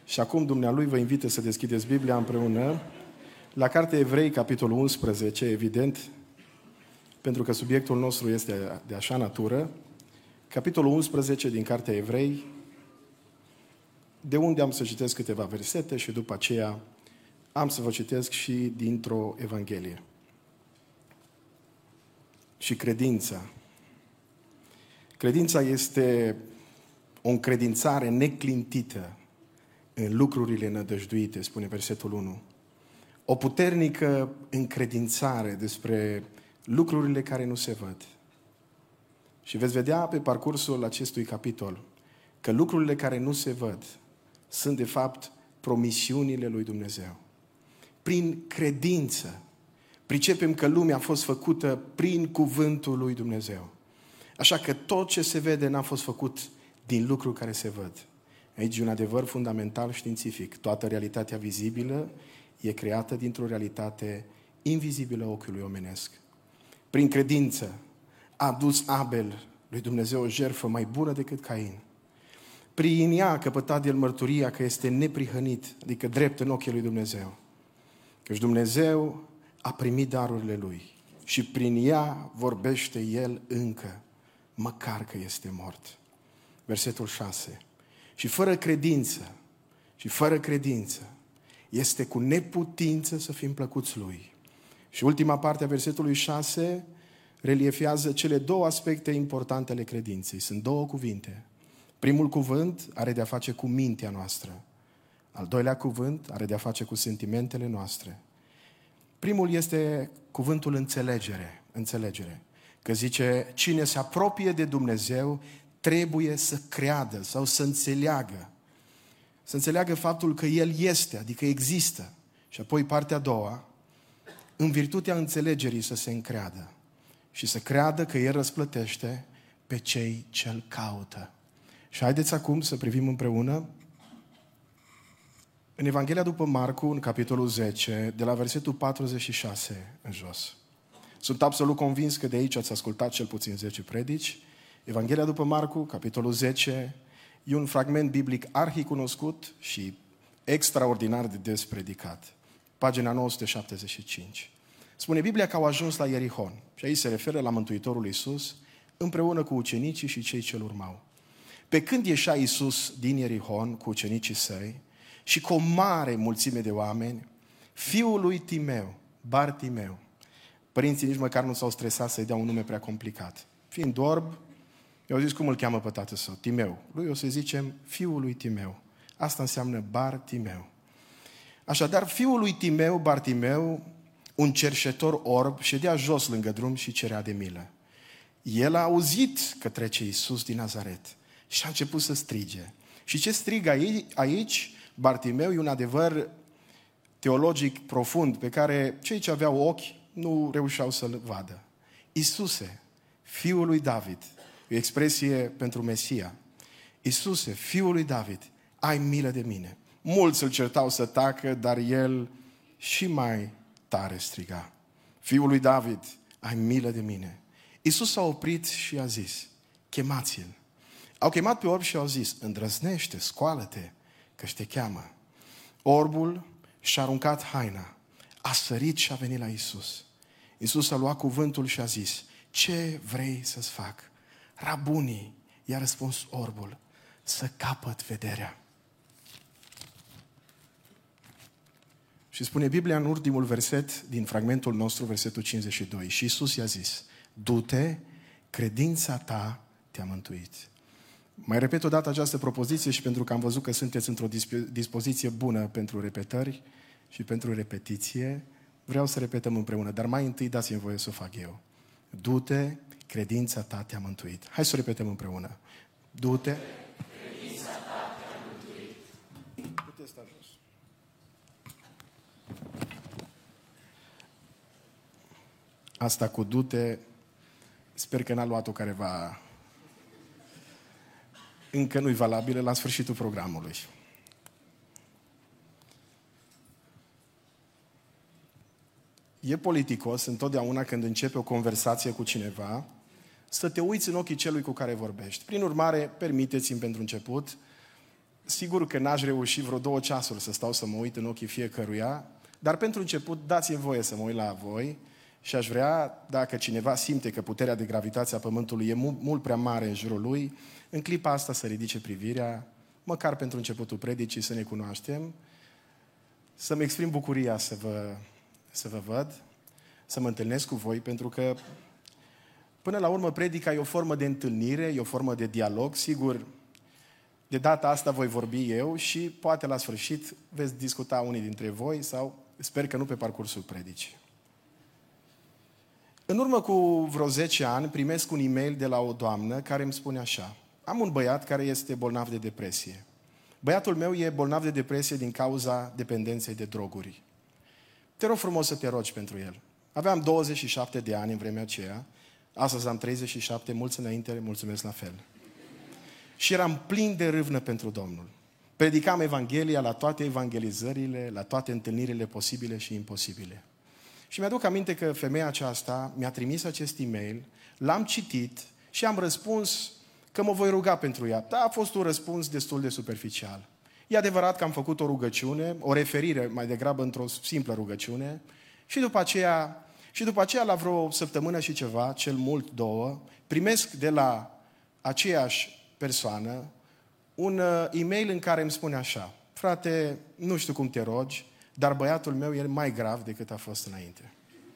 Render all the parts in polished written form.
Și acum dumnealui vă invită să deschideți Biblia împreună la Cartea Evrei, capitolul 11, evident, pentru că subiectul nostru este de așa natură. Capitolul 11 din Cartea Evrei, de unde am să citesc câteva versete și după aceea am să vă citesc și dintr-o Evanghelie. Și credința. Credința este o încredințare neclintită în lucrurile nădăjduite, spune versetul 1. O puternică încredințare despre lucrurile care nu se văd. Și veți vedea pe parcursul acestui capitol că lucrurile care nu se văd sunt de fapt promisiunile lui Dumnezeu. Prin credință pricepem că lumea a fost făcută prin cuvântul lui Dumnezeu. Așa că tot ce se vede n-a fost făcut din lucruri care se văd. Aici e un adevăr fundamental științific. Toată realitatea vizibilă e creată dintr-o realitate invizibilă ochiului omenesc. Prin credință a adus Abel lui Dumnezeu o jertfă mai bună decât Cain. Prin ea a căpătat el mărturia că este neprihănit, adică drept în ochii lui Dumnezeu. Căci Dumnezeu a primit darurile lui și prin ea vorbește el încă, măcar că este mort. Versetul 6. Și fără credință, este cu neputință să fim plăcuți lui. Și ultima parte a versetului 6 reliefează cele două aspecte importante ale credinței. Sunt două cuvinte. Primul cuvânt are de-a face cu mintea noastră. Al doilea cuvânt are de-a face cu sentimentele noastre. Primul este cuvântul înțelegere. Că zice, cine se apropie de Dumnezeu trebuie să creadă sau să înțeleagă. Să înțeleagă faptul că El este, adică există. Și apoi partea a doua, în virtutea înțelegerii să se încreadă. Și să creadă că El răsplătește pe cei ce-L caută. Și haideți acum să privim împreună în Evanghelia după Marcu, în capitolul 10, de la versetul 46 în jos. Sunt absolut convins că de aici ați ascultat cel puțin 10 predici. Evanghelia după Marcu, capitolul 10, e un fragment biblic arhicunoscut și extraordinar de des predicat. Pagina 975. Spune Biblia că au ajuns la Ierihon. Și aici se referă la Mântuitorul Iisus, împreună cu ucenicii și cei ce-L urmau. Pe când ieșea Iisus din Ierihon cu ucenicii săi și cu o mare mulțime de oameni, fiul lui Timeu, Bartimeu, părinții nici măcar nu s-au stresat să-i dea un nume prea complicat. Fiind orb, i-au zis cum îl cheamă pe tatăl său, Timeu. Lui o să zicem fiul lui Timeu. Asta înseamnă Bartimeu. Așadar, fiul lui Timeu, Bartimeu, un cerșetor orb, ședea jos lângă drum și cerea de milă. El a auzit că trece Iisus din Nazaret și a început să strige. Și ce strigă aici, Bartimeu, e un adevăr teologic profund pe care cei ce aveau ochi nu reușeau să-l vadă. Iisuse, fiul lui David, e o expresie pentru Mesia. Iisuse, fiul lui David, ai milă de mine. Mulți îl certau să tacă, dar el și mai tare striga. Fiul lui David, ai milă de mine. Iisus s-a oprit și a zis, chemați-l. Au chemat pe orb și au zis, îndrăznește, scoală-te, că te cheamă. Orbul și-a aruncat haina, a sărit și a venit la Iisus. Iisus a luat cuvântul și a zis, ce vrei să-ți fac? Rabunii, i-a răspuns orbul, să capăt vederea. Și spune Biblia în ultimul verset din fragmentul nostru, versetul 52. Și Iisus i-a zis, du-te, credința ta te-a mântuit. Mai repet o dată această propoziție și pentru că am văzut că sunteți într-o dispoziție bună pentru repetări și pentru repetiție, vreau să repetăm împreună, dar mai întâi dați-mi voie să o fac eu. Du-te, credința ta te-a mântuit. Hai să o repetăm împreună. Du-te, credința ta te-a mântuit. Puteți sta jos. Asta cu du-te, sper că n-a luat-o careva. Încă nu-i valabilă la sfârșitul programului. E politicos întotdeauna când începe o conversație cu cineva să te uiți în ochii celui cu care vorbești. Prin urmare, permiteți-mi pentru început Sigur că n-aș reuși vreo 2 ceasuri să stau să mă uit în ochii fiecăruia, dar pentru început dați-mi voie să mă uit la voi și aș vrea, dacă cineva simte că puterea de gravitație a Pământului e mult prea mare în jurul lui, în clipa asta să ridice privirea, măcar pentru începutul predicii să ne cunoaștem, să-mi exprim bucuria să vă văd, să mă întâlnesc cu voi, pentru că până la urmă predica e o formă de întâlnire, e o formă de dialog, sigur. De data asta voi vorbi eu și poate la sfârșit veți discuta unii dintre voi sau sper că nu pe parcursul predicii. În urmă cu vreo 10 ani primesc un e-mail de la o doamnă care îmi spune așa: am un băiat care este bolnav de depresie. Băiatul meu e bolnav de depresie din cauza dependenței de droguri. Te rog frumos să te rogi pentru el. Aveam 27 de ani în vremea aceea, astăzi am 37, mulți înainte, mulțumesc la fel. Și eram plin de râvnă pentru Domnul. Predicam Evanghelia la toate evangelizările, la toate întâlnirile posibile și imposibile. Și mi-aduc aminte că femeia aceasta mi-a trimis acest e-mail, l-am citit și am răspuns că mă voi ruga pentru ea. Da, a fost un răspuns destul de superficial. E adevărat că am făcut o rugăciune, o referire mai degrabă într-o simplă rugăciune și după aceea la vreo săptămână și ceva, cel mult 2, primesc de la aceeași persoană un e-mail în care îmi spune așa: frate, nu știu cum te rogi, dar băiatul meu e mai grav decât a fost înainte.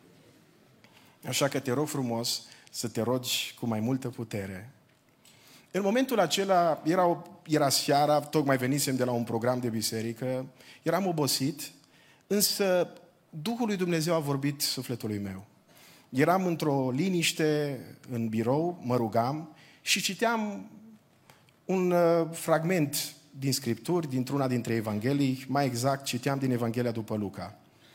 Așa că te rog frumos să te rogi cu mai multă putere. În momentul acela era seara, tocmai venisem de la un program de biserică, eram obosit, însă Duhul lui Dumnezeu a vorbit sufletului meu. Eram într-o liniște în birou, mă rugam și citeam un fragment din Scripturi, dintr-una dintre Evanghelii, mai exact citeam din Evanghelia după Luca.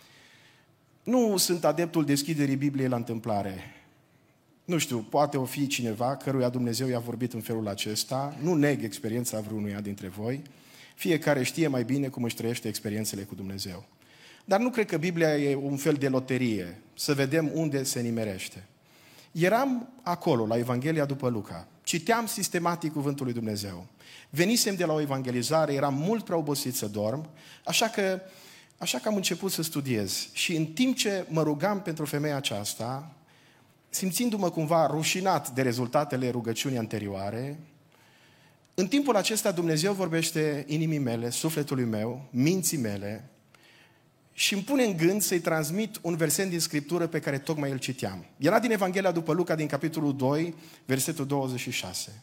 Nu sunt adeptul deschiderii Bibliei la întâmplare. Nu știu, poate o fi cineva căruia Dumnezeu i-a vorbit în felul acesta, nu neg experiența vreunuia dintre voi, fiecare știe mai bine cum își trăiește experiențele cu Dumnezeu. Dar nu cred că Biblia e un fel de loterie, să vedem unde se nimerește. Eram acolo, la Evanghelia după Luca, citeam sistematic cuvântul lui Dumnezeu. Venisem de la o evangelizare, eram mult prea obosit să dorm, așa că am început să studiez. Și în timp ce mă rugam pentru femeia aceasta, simțindu-mă cumva rușinat de rezultatele rugăciunii anterioare, în timpul acesta Dumnezeu vorbește inimii mele, sufletului meu, minții mele și îmi pune în gând să-i transmit un verset din Scriptură pe care tocmai îl citeam. Era din Evanghelia după Luca, din capitolul 2, versetul 26,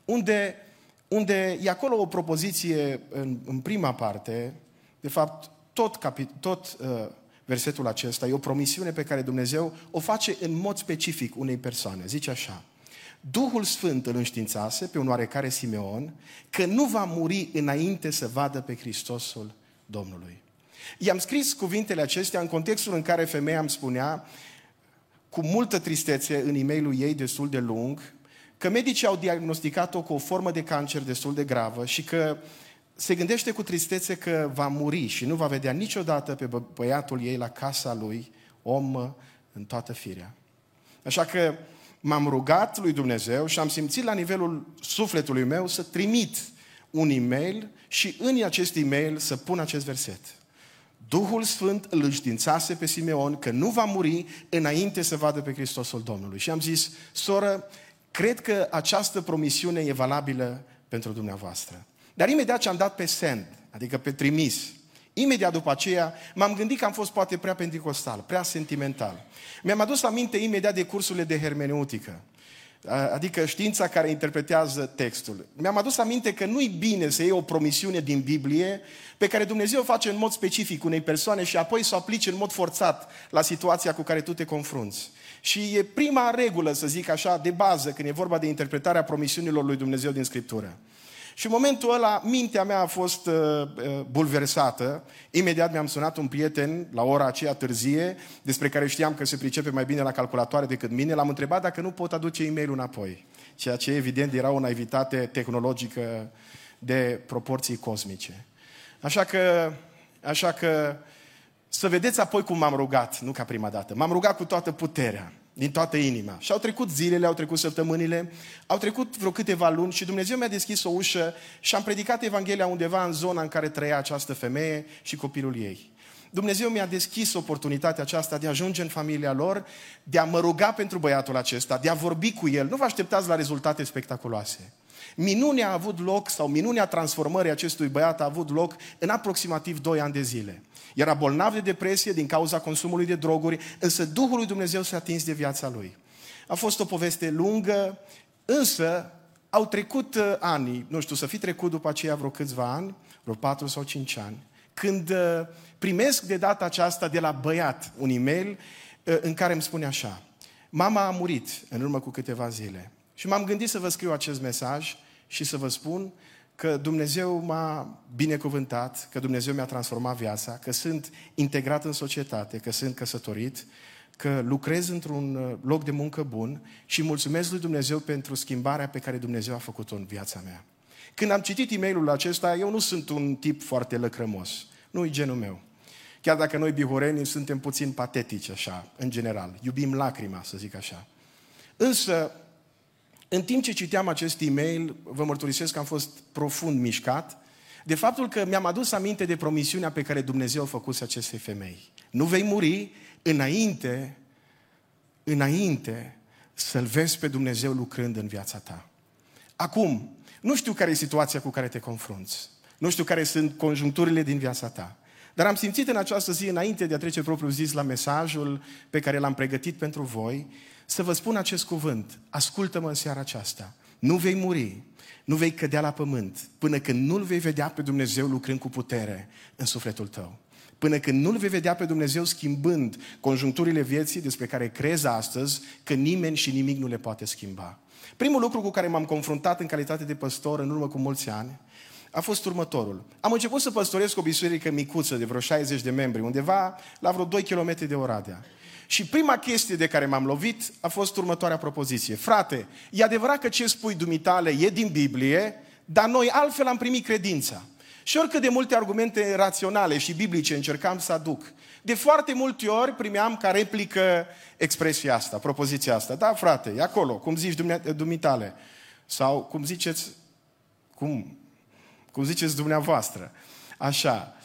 unde e acolo o propoziție în prima parte, de fapt tot versetul acesta e o promisiune pe care Dumnezeu o face în mod specific unei persoane. Zice așa: Duhul Sfânt îl înștiințase pe un oarecare Simeon că nu va muri înainte să vadă pe Hristosul Domnului. I-am scris cuvintele acestea în contextul în care femeia îmi spunea cu multă tristețe în e-mailul ei destul de lung că medicii au diagnosticat-o cu o formă de cancer destul de gravă și că se gândește cu tristețe că va muri și nu va vedea niciodată pe băiatul ei la casa lui, om în toată firea. Așa că m-am rugat lui Dumnezeu și am simțit la nivelul sufletului meu să trimit un e-mail și în acest e-mail să pun acest verset. Duhul Sfânt îl înștiințase pe Simeon că nu va muri înainte să vadă pe Hristosul Domnului. Și am zis: soră, cred că această promisiune e valabilă pentru dumneavoastră. Dar imediat ce am dat pe send, adică pe trimis, imediat după aceea m-am gândit că am fost poate prea penticostal, prea sentimental. Mi-am adus aminte imediat de cursurile de hermeneutică, adică știința care interpretează textul. Mi-am adus aminte că nu-i bine să iei o promisiune din Biblie pe care Dumnezeu o face în mod specific unei persoane și apoi să o aplici în mod forțat la situația cu care tu te confrunți. Și e prima regulă, să zic așa, de bază când e vorba de interpretarea promisiunilor lui Dumnezeu din Scriptură. Și în momentul ăla, mintea mea a fost bulversată. Imediat mi-am sunat un prieten la ora aceea târzie, despre care știam că se pricepe mai bine la calculatoare decât mine. L-am întrebat dacă nu pot aduce e-mail-ul înapoi. Ceea ce evident era o naivitate tehnologică de proporții cosmice. Așa că să vedeți apoi cum m-am rugat, nu ca prima dată. M-am rugat cu toată puterea. din toată inima. Și au trecut zilele, au trecut săptămânile, au trecut vreo câteva luni și Dumnezeu mi-a deschis o ușă și am predicat Evanghelia undeva în zona în care trăia această femeie și copilul ei. Dumnezeu mi-a deschis oportunitatea aceasta de a ajunge în familia lor, de a mă ruga pentru băiatul acesta, de a vorbi cu el. Nu vă așteptați la rezultate spectaculoase. Minunea a avut loc, sau minunea transformării acestui băiat a avut loc în aproximativ 2 ani de zile. Era bolnav de depresie din cauza consumului de droguri, însă Duhul lui Dumnezeu s-a atins de viața lui. A fost o poveste lungă, însă au trecut ani, nu știu, să fi trecut după aceea vreo câțiva ani, vreo 4 sau 5 ani, când primesc de data aceasta de la băiat un e-mail în care îmi spune așa: mama a murit în urmă cu câteva zile. Și m-am gândit să vă scriu acest mesaj și să vă spun că Dumnezeu m-a binecuvântat, că Dumnezeu mi-a transformat viața, că sunt integrat în societate, că sunt căsătorit, că lucrez într-un loc de muncă bun și mulțumesc lui Dumnezeu pentru schimbarea pe care Dumnezeu a făcut-o în viața mea. Când am citit e-mailul acesta, eu nu sunt un tip foarte lăcrămos. Nu-i genul meu. Chiar dacă noi bihorenii suntem puțin patetici așa, în general. Iubim lacrima, să zic așa. Însă, în timp ce citeam acest e-mail, vă mărturisesc că am fost profund mișcat de faptul că mi-am adus aminte de promisiunea pe care Dumnezeu a făcut acestei femei. Nu vei muri înainte să-L vezi pe Dumnezeu lucrând în viața ta. Acum, nu știu care e situația cu care te confrunți. Nu știu care sunt conjuncturile din viața ta. Dar am simțit în această zi, înainte de a trece propriu zis la mesajul pe care l-am pregătit pentru voi, să vă spun acest cuvânt: ascultă-mă în seara aceasta. Nu vei muri, nu vei cădea la pământ, până când nu-L vei vedea pe Dumnezeu lucrând cu putere în sufletul tău. Până când nu-L vei vedea pe Dumnezeu schimbând conjuncturile vieții despre care crezi astăzi că nimeni și nimic nu le poate schimba. Primul lucru cu care m-am confruntat în calitate de păstor în urmă cu mulți ani a fost următorul. Am început să păstoresc o biserică micuță de vreo 60 de membri, undeva la vreo 2 km de Oradea. Și prima chestie de care m-am lovit a fost următoarea propoziție. Frate, e adevărat că ce spui dumitale e din Biblie, dar noi altfel am primit credința. Și oricât de multe argumente raționale și biblice încercam să aduc, de foarte multe ori primeam ca replică expresia asta, propoziția asta. Da, frate, e acolo, cum zici dumitale. Sau cum ziceți, cum ziceți dumneavoastră. Așa,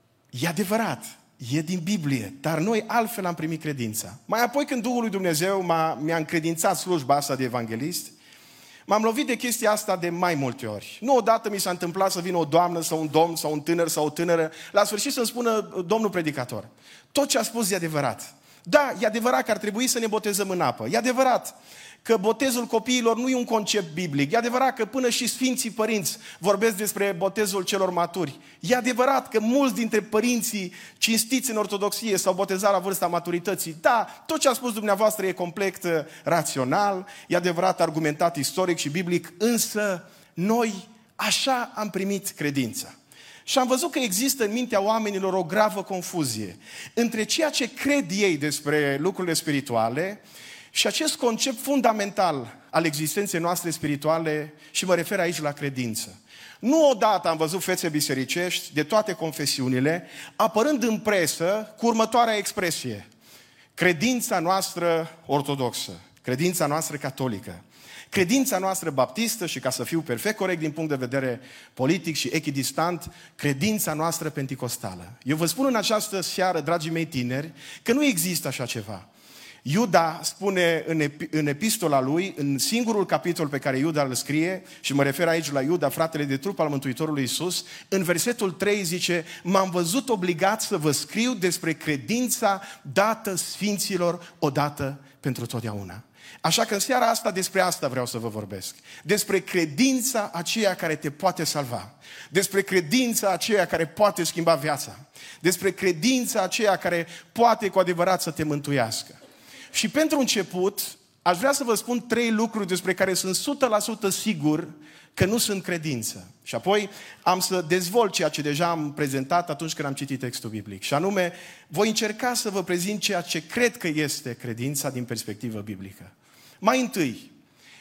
e adevărat, e din Biblie, dar noi altfel am primit credința. Mai apoi când Duhul lui Dumnezeu mi-a încredințat slujba asta de evanghelist, m-am lovit de chestia asta de mai multe ori. Nu odată mi s-a întâmplat să vină o doamnă sau un domn sau un tânăr sau o tânără, la sfârșit să-mi spună: domnul predicator, tot ce a spus e adevărat. Da, e adevărat că ar trebui să ne botezăm în apă. E adevărat că botezul copiilor nu e un concept biblic. E adevărat că până și Sfinții Părinți vorbesc despre botezul celor maturi. E adevărat că mulți dintre părinții cinstiți în ortodoxie s-au botezat la vârsta maturității. Da, tot ce a spus dumneavoastră e complet rațional, e adevărat, argumentat istoric și biblic, însă noi așa am primit credința. Și am văzut că există în mintea oamenilor o gravă confuzie între ceea ce cred ei despre lucrurile spirituale și acest concept fundamental al existenței noastre spirituale, și mă refer aici la credință. Nu odată am văzut fețe bisericești de toate confesiunile apărând în presă cu următoarea expresie: credința noastră ortodoxă, credința noastră catolică, credința noastră baptistă și, ca să fiu perfect corect din punct de vedere politic și echidistant, credința noastră penticostală. Eu vă spun în această seară, dragii mei tineri, că nu există așa ceva. Iuda spune în epistola lui, în singurul capitol pe care Iuda îl scrie, și mă refer aici la Iuda, fratele de trup al Mântuitorului Iisus, în versetul 3 zice: m-am văzut obligat să vă scriu despre credința dată sfinților odată pentru totdeauna. Așa că în seara asta despre asta vreau să vă vorbesc. Despre credința aceea care te poate salva. Despre credința aceea care poate schimba viața. Despre credința aceea care poate cu adevărat să te mântuiască. Și pentru început, aș vrea să vă spun 3 lucruri despre care sunt 100% sigur că nu sunt credință. Și apoi am să dezvolt ceea ce deja am prezentat atunci când am citit textul biblic. Și anume, voi încerca să vă prezint ceea ce cred că este credința din perspectivă biblică. Mai întâi,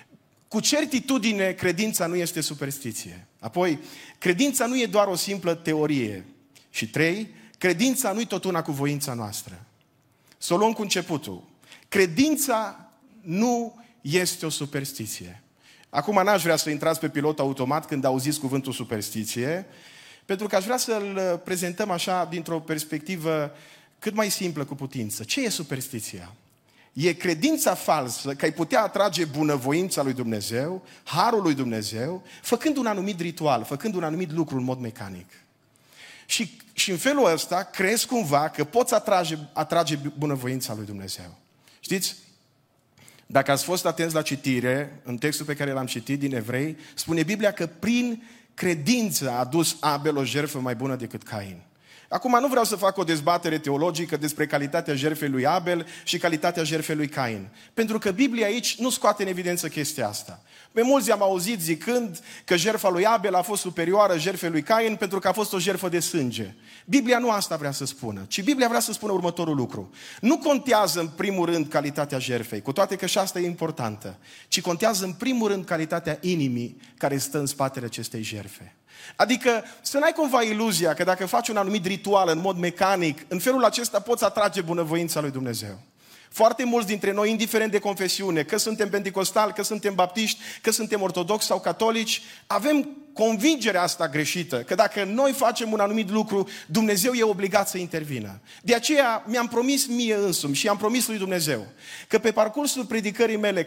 cu certitudine, credința nu este superstiție. Apoi, credința nu e doar o simplă teorie. Și 3, credința nu e tot una cu voința noastră. Să o luăm cu începutul. Credința nu este o superstiție. Acum n-aș vrea să intrați pe pilot automat când auziți cuvântul superstiție, pentru că aș vrea să-l prezentăm așa dintr-o perspectivă cât mai simplă cu putință. Ce e superstiția? E credința falsă că ai putea atrage bunăvoința lui Dumnezeu, harul lui Dumnezeu, făcând un anumit ritual, făcând un anumit lucru în mod mecanic. Și în felul ăsta crezi cumva că poți atrage bunăvoința lui Dumnezeu. Știți? Dacă ați fost atenți la citire, în textul pe care l-am citit din Evrei, spune Biblia că prin credință a adus Abel o jertfă mai bună decât Cain. Acum nu vreau să fac o dezbatere teologică despre calitatea jertfei lui Abel și calitatea jertfei lui Cain. Pentru că Biblia aici nu scoate în evidență chestia asta. Pe mulți am auzit zicând că jertfa lui Abel a fost superioară jertfei lui Cain pentru că a fost o jertfă de sânge. Biblia nu asta vrea să spună, ci Biblia vrea să spună următorul lucru. Nu contează în primul rând calitatea jertfei, cu toate că și asta e importantă, ci contează în primul rând calitatea inimii care stă în spatele acestei jertfe. Adică să n-ai cumva iluzia că dacă faci un anumit ritual în mod mecanic, în felul acesta poți atrage bunăvoința lui Dumnezeu. Foarte mulți dintre noi, indiferent de confesiune, că suntem penticostali, că suntem baptiști, că suntem ortodoxi sau catolici, avem convingerea asta greșită, că dacă noi facem un anumit lucru, Dumnezeu e obligat să intervină. De aceea mi-am promis mie însumi și am promis lui Dumnezeu că pe parcursul predicării mele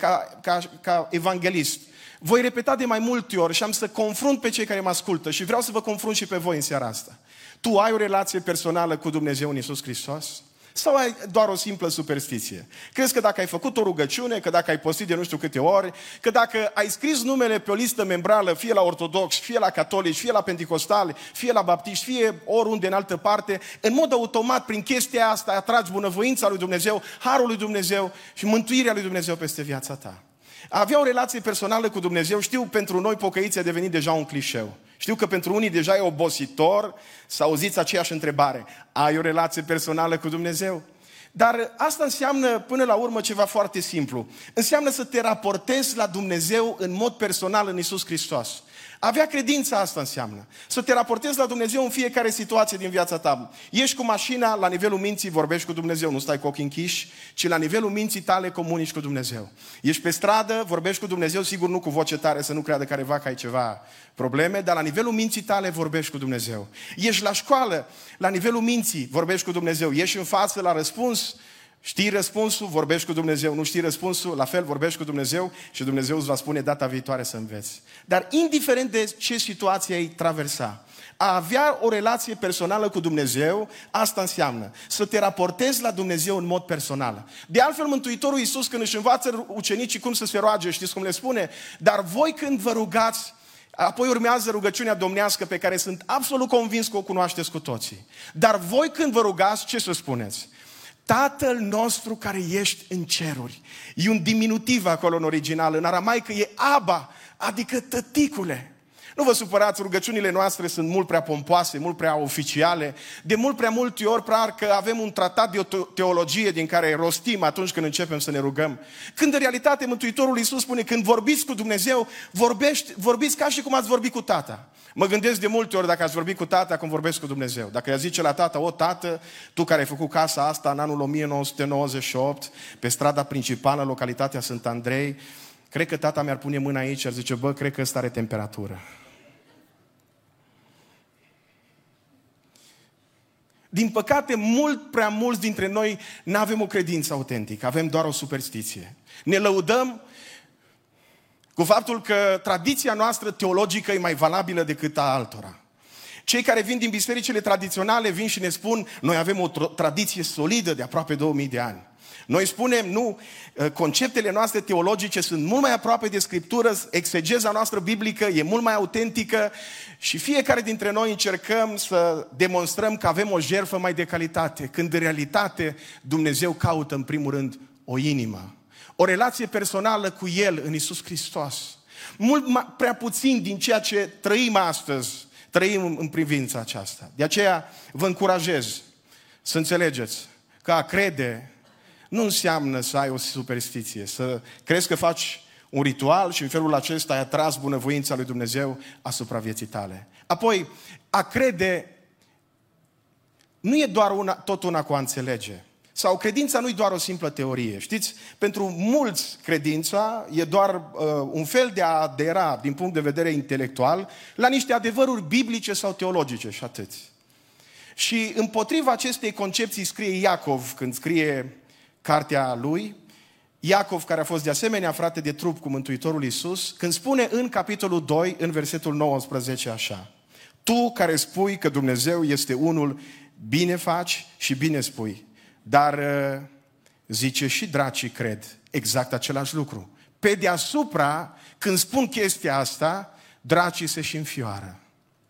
ca evanghelist, voi repeta de mai multe ori și am să confrunt pe cei care mă ascultă și vreau să vă confrunt și pe voi în seara asta. Tu ai o relație personală cu Dumnezeu în Iisus Hristos? Sau ai doar o simplă superstiție? Crezi că dacă ai făcut o rugăciune, că dacă ai postit de nu știu câte ori, că dacă ai scris numele pe o listă membrală, fie la ortodoxi, fie la catolici, fie la penticostali, fie la baptiști, fie oriunde în altă parte, în mod automat, prin chestia asta, atragi bunăvoința lui Dumnezeu, harul lui Dumnezeu și mântuirea lui Dumnezeu peste viața ta. A avea o relație personală cu Dumnezeu, știu, pentru noi pocăiți a devenit deja un clișeu. Știu că pentru unii deja e obositor să auziți aceeași întrebare. Ai o relație personală cu Dumnezeu? Dar asta înseamnă până la urmă ceva foarte simplu. Înseamnă să te raportezi la Dumnezeu în mod personal în Iisus Hristos. Avea credința asta înseamnă. Să te raportezi la Dumnezeu în fiecare situație din viața ta. Ești cu mașina, la nivelul minții vorbești cu Dumnezeu, nu stai cu ochii închiși, ci la nivelul minții tale comunici cu Dumnezeu. Ești pe stradă, vorbești cu Dumnezeu, sigur nu cu voce tare, să nu creadă careva că ai ceva probleme, dar la nivelul minții tale vorbești cu Dumnezeu. Ești la școală, la nivelul minții vorbești cu Dumnezeu. Ești în față la răspuns, știi răspunsul, vorbești cu Dumnezeu. Nu știi răspunsul, la fel vorbești cu Dumnezeu și Dumnezeu îți va spune data viitoare să înveți. Dar indiferent de ce situație ai traversa, a avea o relație personală cu Dumnezeu, asta înseamnă să te raportezi la Dumnezeu în mod personal. De altfel, Mântuitorul Iisus, când își învață ucenicii cum să se roage, știți cum le spune? Dar voi când vă rugați, apoi urmează rugăciunea domnească pe care sunt absolut convins că o cunoașteți cu toții. Dar voi când vă rugați, ce să spuneți? Tatăl nostru care ești în ceruri. E un diminutiv acolo în original. În aramaică e Abba, adică tăticule. Nu vă supărați, rugăciunile noastre sunt mult prea pompoase, mult prea oficiale. De mult prea multe ori parcă avem un tratat de o teologie din care rostim atunci când începem să ne rugăm. Când în realitate Mântuitorul Iisus spune, când vorbiți cu Dumnezeu, vorbiți ca și cum ați vorbit cu Tata. Mă gândesc de multe ori dacă ați vorbit cu Tata, cum vorbesc cu Dumnezeu. Dacă i-a zice la Tata, o Tată, tu care ai făcut casa asta în anul 1998, pe strada principală, localitatea Sfânt Andrei, cred că Tata mi-ar pune mâna aici și ar zice, bă, cred că ăsta are temperatură. Din păcate, mult prea mulți dintre noi nu avem o credință autentică, avem doar o superstiție. Ne lăudăm cu faptul că tradiția noastră teologică e mai valabilă decât a altora. Cei care vin din bisericile tradiționale vin și ne spun, noi avem o tradiție solidă de aproape 2000 de ani. Noi spunem, nu, conceptele noastre teologice sunt mult mai aproape de Scriptură, exegeza noastră biblică e mult mai autentică și fiecare dintre noi încercăm să demonstrăm că avem o jertfă mai de calitate, când în realitate Dumnezeu caută în primul rând o inimă, o relație personală cu El în Iisus Hristos. Mult prea puțin din ceea ce trăim astăzi, trăim în privința aceasta. De aceea vă încurajez să înțelegeți că a crede nu înseamnă să ai o superstiție, să crezi că faci un ritual și în felul acesta ai atras bunăvoința lui Dumnezeu asupra vieții tale. Apoi, a crede nu e doar tot una cu a înțelege. Sau credința nu e doar o simplă teorie. Știți, pentru mulți credința e doar un fel de a adera din punct de vedere intelectual la niște adevăruri biblice sau teologice și atât. Și împotriva acestei concepții scrie Iacov când scrie cartea lui, Iacov, care a fost de asemenea frate de trup cu Mântuitorul Iisus, când spune în capitolul 2, în versetul 19 așa: tu care spui că Dumnezeu este unul, bine faci și bine spui, dar zice și dracii cred exact același lucru. Pe deasupra, când spun chestia asta, dracii se și înfioară.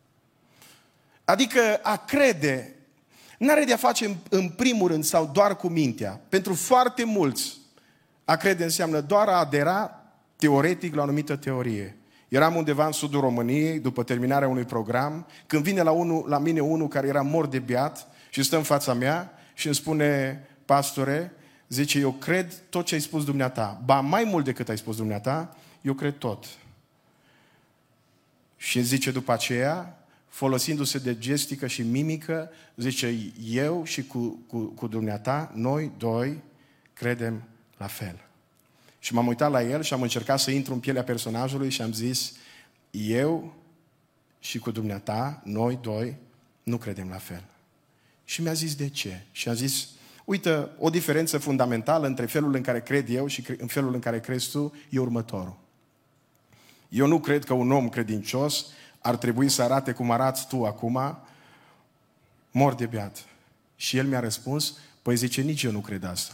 Adică a crede n-are de-a face în primul rând sau doar cu mintea. Pentru foarte mulți, a crede înseamnă doar a adera teoretic la o anumită teorie. Eram undeva în sudul României, după terminarea unui program, când vine la mine unul care era mort de beat și stă în fața mea și îmi spune: pastore, zice, eu cred tot ce ai spus dumneata. Ba, mai mult decât ai spus dumneata, eu cred tot. Și îmi zice după aceea, folosindu-se de gestică și mimică, zice, eu și cu dumneata, noi doi credem la fel. Și m-am uitat la el și am încercat să intru în pielea personajului și am zis, eu și cu dumneata, noi doi, nu credem la fel. Și mi-a zis de ce? Și a zis, uite, o diferență fundamentală între felul în care cred eu și în felul în care crezi tu e următorul. Eu nu cred că un om credincios ar trebui să arate cum arăți tu acum, mor de beat. Și el mi-a răspuns, păi zice, nici eu nu cred asta.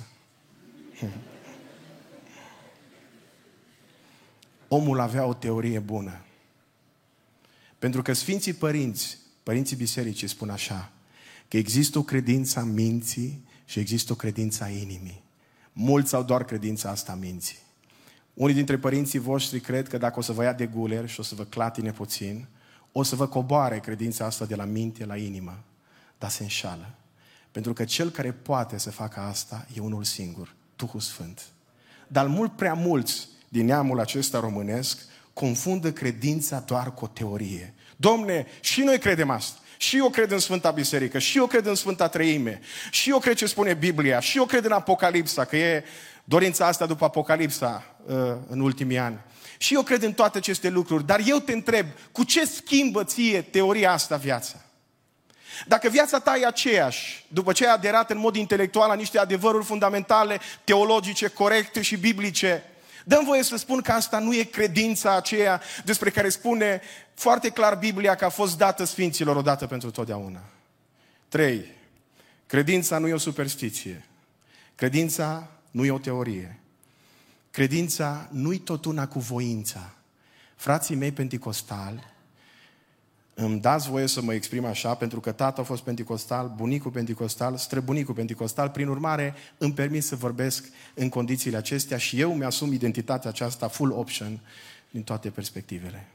Omul avea o teorie bună. Pentru că Sfinții Părinți, Părinții Bisericii spun așa, că există o credință a minții și există o credință a inimii. Mulți au doar credința asta a minții. Unii dintre părinții voștri cred că dacă o să vă ia de guler și o să vă clatine puțin, o să vă coboare credința asta de la minte la inimă. Dar se înșală. Pentru că cel care poate să facă asta e unul singur, Duhul Sfânt. Dar mult prea mulți din neamul acesta românesc confundă credința doar cu o teorie. Domne, și noi credem asta. Și eu cred în Sfânta Biserică, și eu cred în Sfânta Treime, și eu cred ce spune Biblia, și eu cred în Apocalipsa, că e dorința asta după Apocalipsa în ultimii ani. Și eu cred în toate aceste lucruri, dar eu te întreb, cu ce schimbă ție teoria asta viața? Dacă viața ta e aceeași, după ce ai aderat în mod intelectual la niște adevăruri fundamentale, teologice, corecte și biblice, dă-mi voie să spun că asta nu e credința aceea despre care spune foarte clar Biblia că a fost dată Sfinților odată pentru totdeauna. 3. Credința nu e o superstiție. Credința nu e o teorie. Credința nu-i tot una cu voința. Frații mei penticostali, îmi dați voie să mă exprim așa, pentru că tata a fost penticostal, bunicul penticostal, străbunicul penticostal, prin urmare îmi permit să vorbesc în condițiile acestea și eu mi-asum identitatea aceasta full option din toate perspectivele.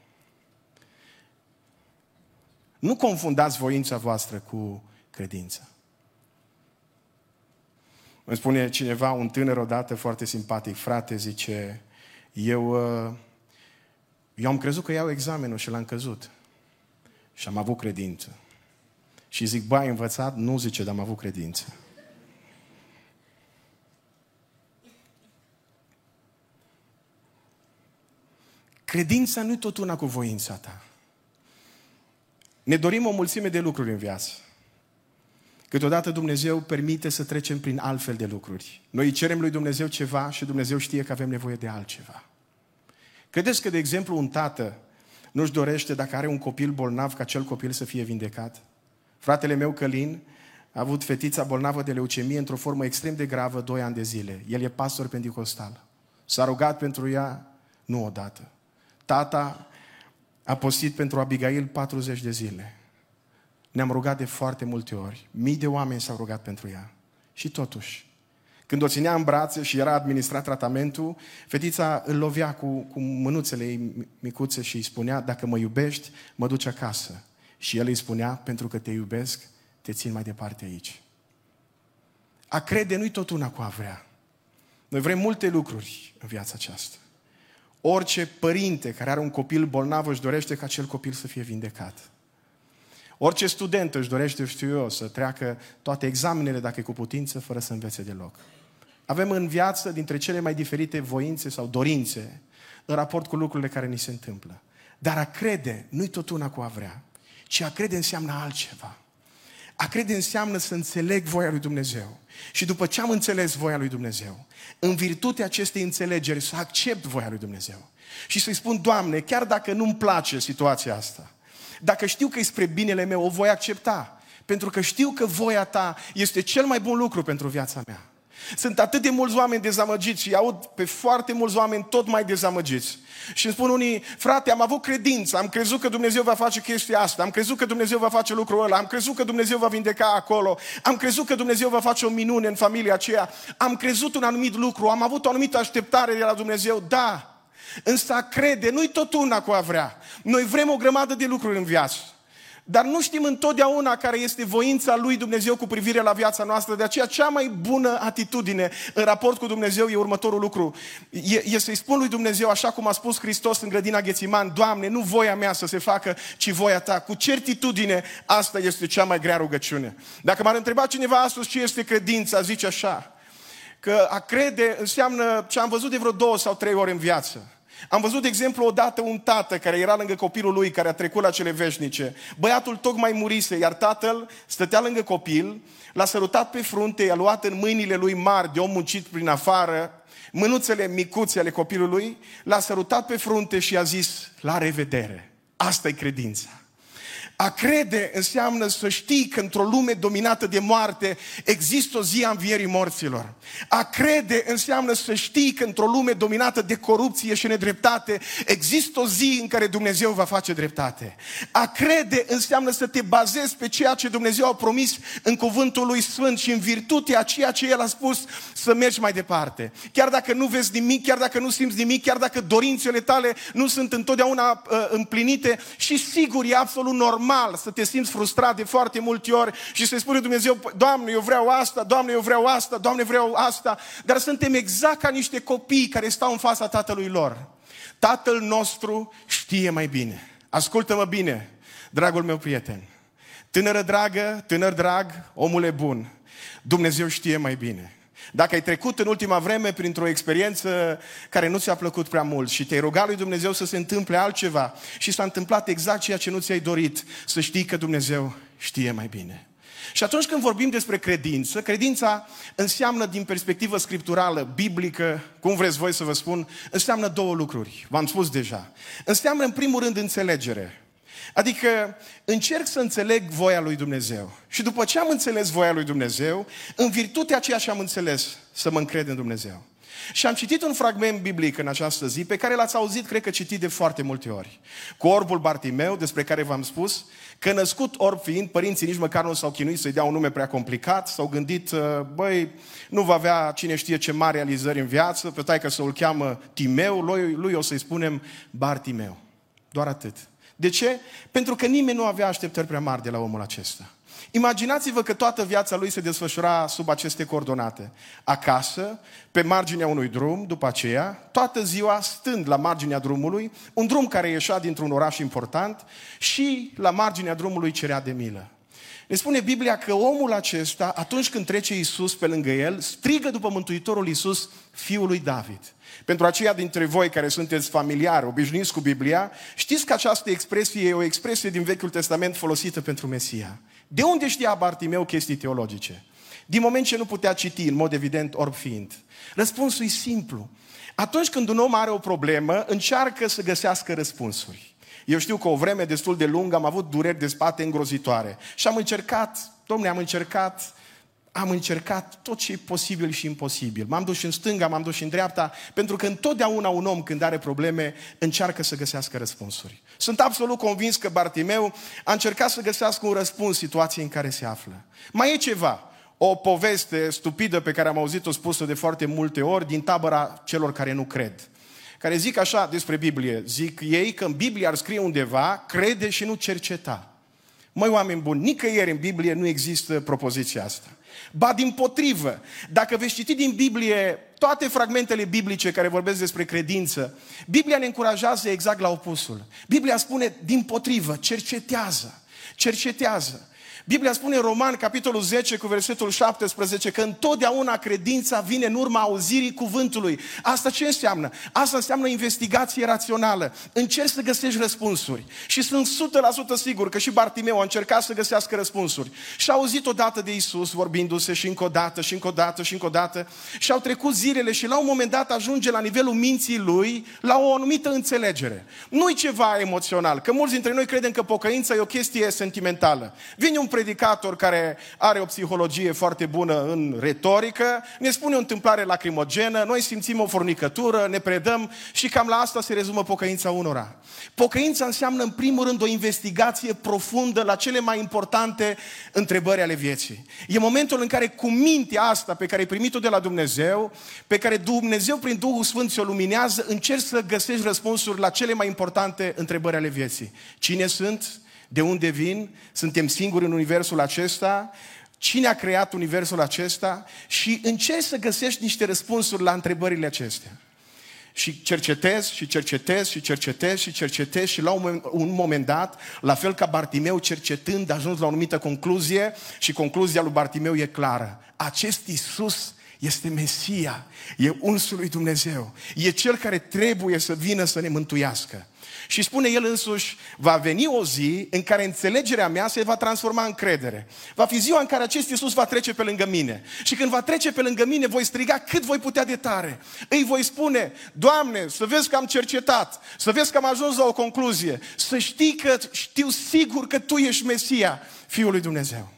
Nu confundați voința voastră cu credința. Îmi spune cineva, un tânăr odată foarte simpatic, frate, zice, eu am crezut că iau examenul și l-am căzut. Și am avut credință. Și zic, bă, ai învățat? Nu, zice, dar am avut credință. Credința nu e tot una cu voința ta. Ne dorim o mulțime de lucruri în viață. Câteodată Dumnezeu permite să trecem prin altfel de lucruri. Noi îi cerem lui Dumnezeu ceva și Dumnezeu știe că avem nevoie de altceva. Credeți că, de exemplu, un tată nu-și dorește, dacă are un copil bolnav, ca acel copil să fie vindecat? Fratele meu, Călin, a avut fetița bolnavă de leucemie într-o formă extrem de gravă 2 ani de zile. El e pastor penticostal. S-a rugat pentru ea nu odată. Tata a postit pentru Abigail 40 de zile. Ne-am rugat de foarte multe ori. Mii de oameni s-au rugat pentru ea. Și totuși, când o ținea în brațe și era administrat tratamentul, fetița îl lovea cu mânuțele ei micuțe și îi spunea, dacă mă iubești, mă duci acasă. Și el îi spunea, pentru că te iubesc, te țin mai departe aici. A crede nu-i tot una cu a vrea. Noi vrem multe lucruri în viața aceasta. Orice părinte care are un copil bolnav își dorește ca acel copil să fie vindecat. Orice student își dorește, știu eu, să treacă toate examenele, dacă e cu putință, fără să învețe deloc. Avem în viață dintre cele mai diferite voințe sau dorințe în raport cu lucrurile care ni se întâmplă. Dar a crede nu-i tot una cu a vrea, ci a crede înseamnă altceva. A crede înseamnă să înțeleg voia lui Dumnezeu. Și după ce am înțeles voia lui Dumnezeu, în virtutea acestei înțelegeri să accept voia lui Dumnezeu. Și să-i spun, Doamne, chiar dacă nu-mi place situația asta, dacă știu că e spre binele meu, o voi accepta. Pentru că știu că voia ta este cel mai bun lucru pentru viața mea. Sunt atât de mulți oameni dezamăgiți și aud pe foarte mulți oameni tot mai dezamăgiți. Și îmi spun unii, frate, am avut credință, am crezut că Dumnezeu va face chestia asta, am crezut că Dumnezeu va face lucrul ăla, am crezut că Dumnezeu va vindeca acolo, am crezut că Dumnezeu va face o minune în familia aceea, am crezut un anumit lucru, am avut o anumită așteptare de la Dumnezeu, da, însă a crede nu-i tot una cu a vrea. Noi vrem o grămadă de lucruri în viață. Dar nu știm întotdeauna care este voința lui Dumnezeu cu privire la viața noastră. De aceea cea mai bună atitudine în raport cu Dumnezeu e următorul lucru. E să-i spun lui Dumnezeu, așa cum a spus Hristos în grădina Ghețiman, Doamne, nu voia mea să se facă, ci voia ta. Cu certitudine, asta este cea mai grea rugăciune. Dacă m-ar întreba cineva astăzi ce este credința, zice așa, că a crede înseamnă ce am văzut de vreo 2 sau 3 ori în viață. Am văzut, de exemplu, odată un tată care era lângă copilul lui, care a trecut la cele veșnice. Băiatul tocmai murise, iar tatăl stătea lângă copil, l-a sărutat pe frunte, i-a luat în mâinile lui mari de om muncit prin afară, mânuțele micuțe ale copilului, l-a sărutat pe frunte și i-a zis, la revedere. Asta e credința. A crede înseamnă să știi că într-o lume dominată de moarte există o zi a învierii morților. A crede înseamnă să știi că într-o lume dominată de corupție și nedreptate există o zi în care Dumnezeu va face dreptate. A crede înseamnă să te bazezi pe ceea ce Dumnezeu a promis în cuvântul lui Sfânt și în virtutea a ceea ce El a spus să mergi mai departe. Chiar dacă nu vezi nimic, chiar dacă nu simți nimic, chiar dacă dorințele tale nu sunt întotdeauna împlinite și sigur e absolut normal să te simți frustrat de foarte multe ori și să-i spui lui Dumnezeu, Doamne, eu vreau asta, Doamne, eu vreau asta, Doamne, vreau asta, dar suntem exact ca niște copii care stau în fața tatălui lor. Tatăl nostru știe mai bine. Ascultă-mă bine, dragul meu prieten. Tânără dragă, tânăr drag, omule bun, Dumnezeu știe mai bine. Dacă ai trecut în ultima vreme printr-o experiență care nu ți-a plăcut prea mult și te-ai rugat lui Dumnezeu să se întâmple altceva și s-a întâmplat exact ceea ce nu ți-ai dorit, să știi că Dumnezeu știe mai bine. Și atunci când vorbim despre credință, credința înseamnă din perspectivă scripturală, biblică, cum vreți voi să vă spun, înseamnă 2 lucruri, v-am spus deja. Înseamnă în primul rând înțelegere. Adică încerc să înțeleg voia lui Dumnezeu. Și după ce am înțeles voia lui Dumnezeu, în virtutea ceea ce am înțeles, să mă încred în Dumnezeu. Și am citit un fragment biblic în această zi, pe care l-ați auzit, cred că citit de foarte multe ori. Cu orbul Bartimeu, despre care v-am spus, că născut orb fiind, părinții nici măcar nu s-au chinuit să-i dea un nume prea complicat, s-au gândit, băi, nu va avea cine știe ce mari realizări în viață, pe taică să-l cheamă Timeu, lui o să-i spunem Bartimeu. Doar atât. De ce? Pentru că nimeni nu avea așteptări prea mari de la omul acesta. Imaginați-vă că toată viața lui se desfășura sub aceste coordonate. Acasă, pe marginea unui drum, după aceea, toată ziua stând la marginea drumului, un drum care ieșea dintr-un oraș important și la marginea drumului cerea de milă. Ne spune Biblia că omul acesta, atunci când trece Iisus pe lângă el, strigă după Mântuitorul Iisus, Fiul lui David. Pentru aceia dintre voi care sunteți familiari, obișnuiți cu Biblia, știți că această expresie e o expresie din Vechiul Testament folosită pentru Mesia. De unde știa Bartimeu chestii teologice? Din moment ce nu putea citi, în mod evident, orb fiind. Răspunsul e simplu. Atunci când un om are o problemă, încearcă să găsească răspunsuri. Eu știu că o vreme destul de lungă am avut dureri de spate îngrozitoare. Și am încercat tot ce e posibil și imposibil. M-am dus în stânga, m-am dus în dreapta, pentru că întotdeauna un om când are probleme încearcă să găsească răspunsuri. Sunt absolut convins că Bartimeu a încercat să găsească un răspuns situației în care se află. Mai e ceva, o poveste stupidă pe care am auzit-o spusă de foarte multe ori din tabăra celor care nu cred. Care zic așa despre Biblie, zic ei că în Biblie ar scrie undeva, crede și nu cerceta. Măi, oameni buni, nicăieri în Biblie nu există propoziția asta. Ba dimpotrivă, dacă veți citi din Biblie toate fragmentele biblice care vorbesc despre credință, Biblia ne încurajează exact la opusul. Biblia spune dimpotrivă, cercetează. Cercetează. Biblia spune în Roman, capitolul 10, cu versetul 17, că întotdeauna credința vine în urma auzirii cuvântului. Asta ce înseamnă? Asta înseamnă investigație rațională. Încerci să găsești răspunsuri. Și sunt 100% sigur că și Bartimeu a încercat să găsească răspunsuri. Și a auzit odată de Iisus vorbindu-se și încă o dată, și încă o dată, și încă o dată. Și au trecut zilele și la un moment dat ajunge la nivelul minții lui la o anumită înțelegere. Nu-i ceva emoțional, că mulți dintre noi credem că pocăința e o chestie sentimentală. Vine un predicator care are o psihologie foarte bună în retorică, ne spune o întâmplare lacrimogenă, noi simțim o fornicătură, ne predăm și cam la asta se rezumă pocăința unora. Pocăința înseamnă în primul rând o investigație profundă la cele mai importante întrebări ale vieții. E momentul în care cu mintea asta pe care ai primit-o de la Dumnezeu, pe care Dumnezeu prin Duhul Sfânt ți-o luminează, încerci să găsești răspunsuri la cele mai importante întrebări ale vieții. Cine sunt? De unde vin? Suntem singuri în universul acesta? Cine a creat universul acesta? Și încerci să găsești niște răspunsuri la întrebările acestea. Și cercetezi, și cercetezi, și cercetezi, și cercetezi și la un moment dat, la fel ca Bartimeu cercetând, a ajuns la o anumită concluzie și concluzia lui Bartimeu e clară. Acest Iisus este Mesia, e unsul lui Dumnezeu, e Cel care trebuie să vină să ne mântuiască. Și spune el însuși, va veni o zi în care înțelegerea mea se va transforma în credere. Va fi ziua în care acest Iisus va trece pe lângă mine. Și când va trece pe lângă mine, voi striga cât voi putea de tare. Îi voi spune, Doamne, să vezi că am cercetat, să vezi că am ajuns la o concluzie, să știi că știu sigur că Tu ești Mesia, Fiul lui Dumnezeu.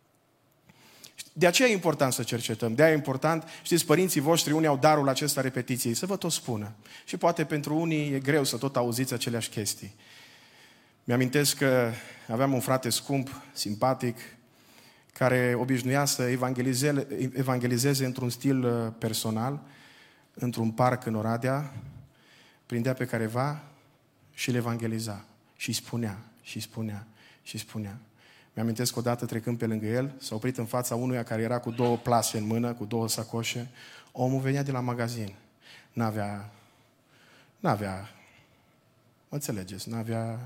De aceea e important să cercetăm, de aceea e important, știți, părinții voștri, unii au darul acesta repetiției, să vă tot spună. Și poate pentru unii e greu să tot auziți aceleași chestii. Mi-amintesc că aveam un frate scump, simpatic, care obișnuia să evangelizeze într-un stil personal, într-un parc în Oradea, prindea pe careva și le evangeliza. Și spunea, și spunea, și spunea. Mi-amintesc odată trecând pe lângă el, s-a oprit în fața unuia care era cu 2 plase în mână, cu 2 sacoșe. Omul venea de la magazin. N-avea, mă înțelegeți, n-avea.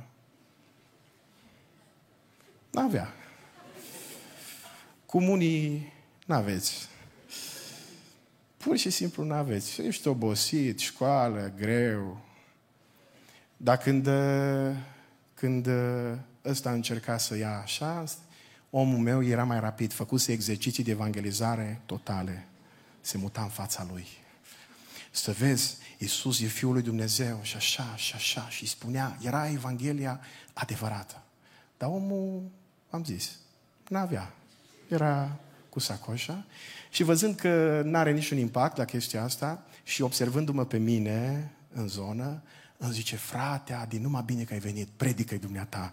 Cum unii n-aveți. Pur și simplu n-aveți. Ești obosit, școală, greu. Dar când ăsta încerca să ia așa, omul meu era mai rapid, făcuse exerciții de evangelizare totale. Se muta în fața lui. Să vezi, Iisus e Fiul lui Dumnezeu și așa, și așa. Și spunea, era Evanghelia adevărată. Dar omul, am zis, n-avea. Era cu sacoșa și văzând că n-are niciun impact la chestia asta și observându-mă pe mine în zonă, îmi zice, frate, Adi, numai bine că ai venit, predică-i dumneata.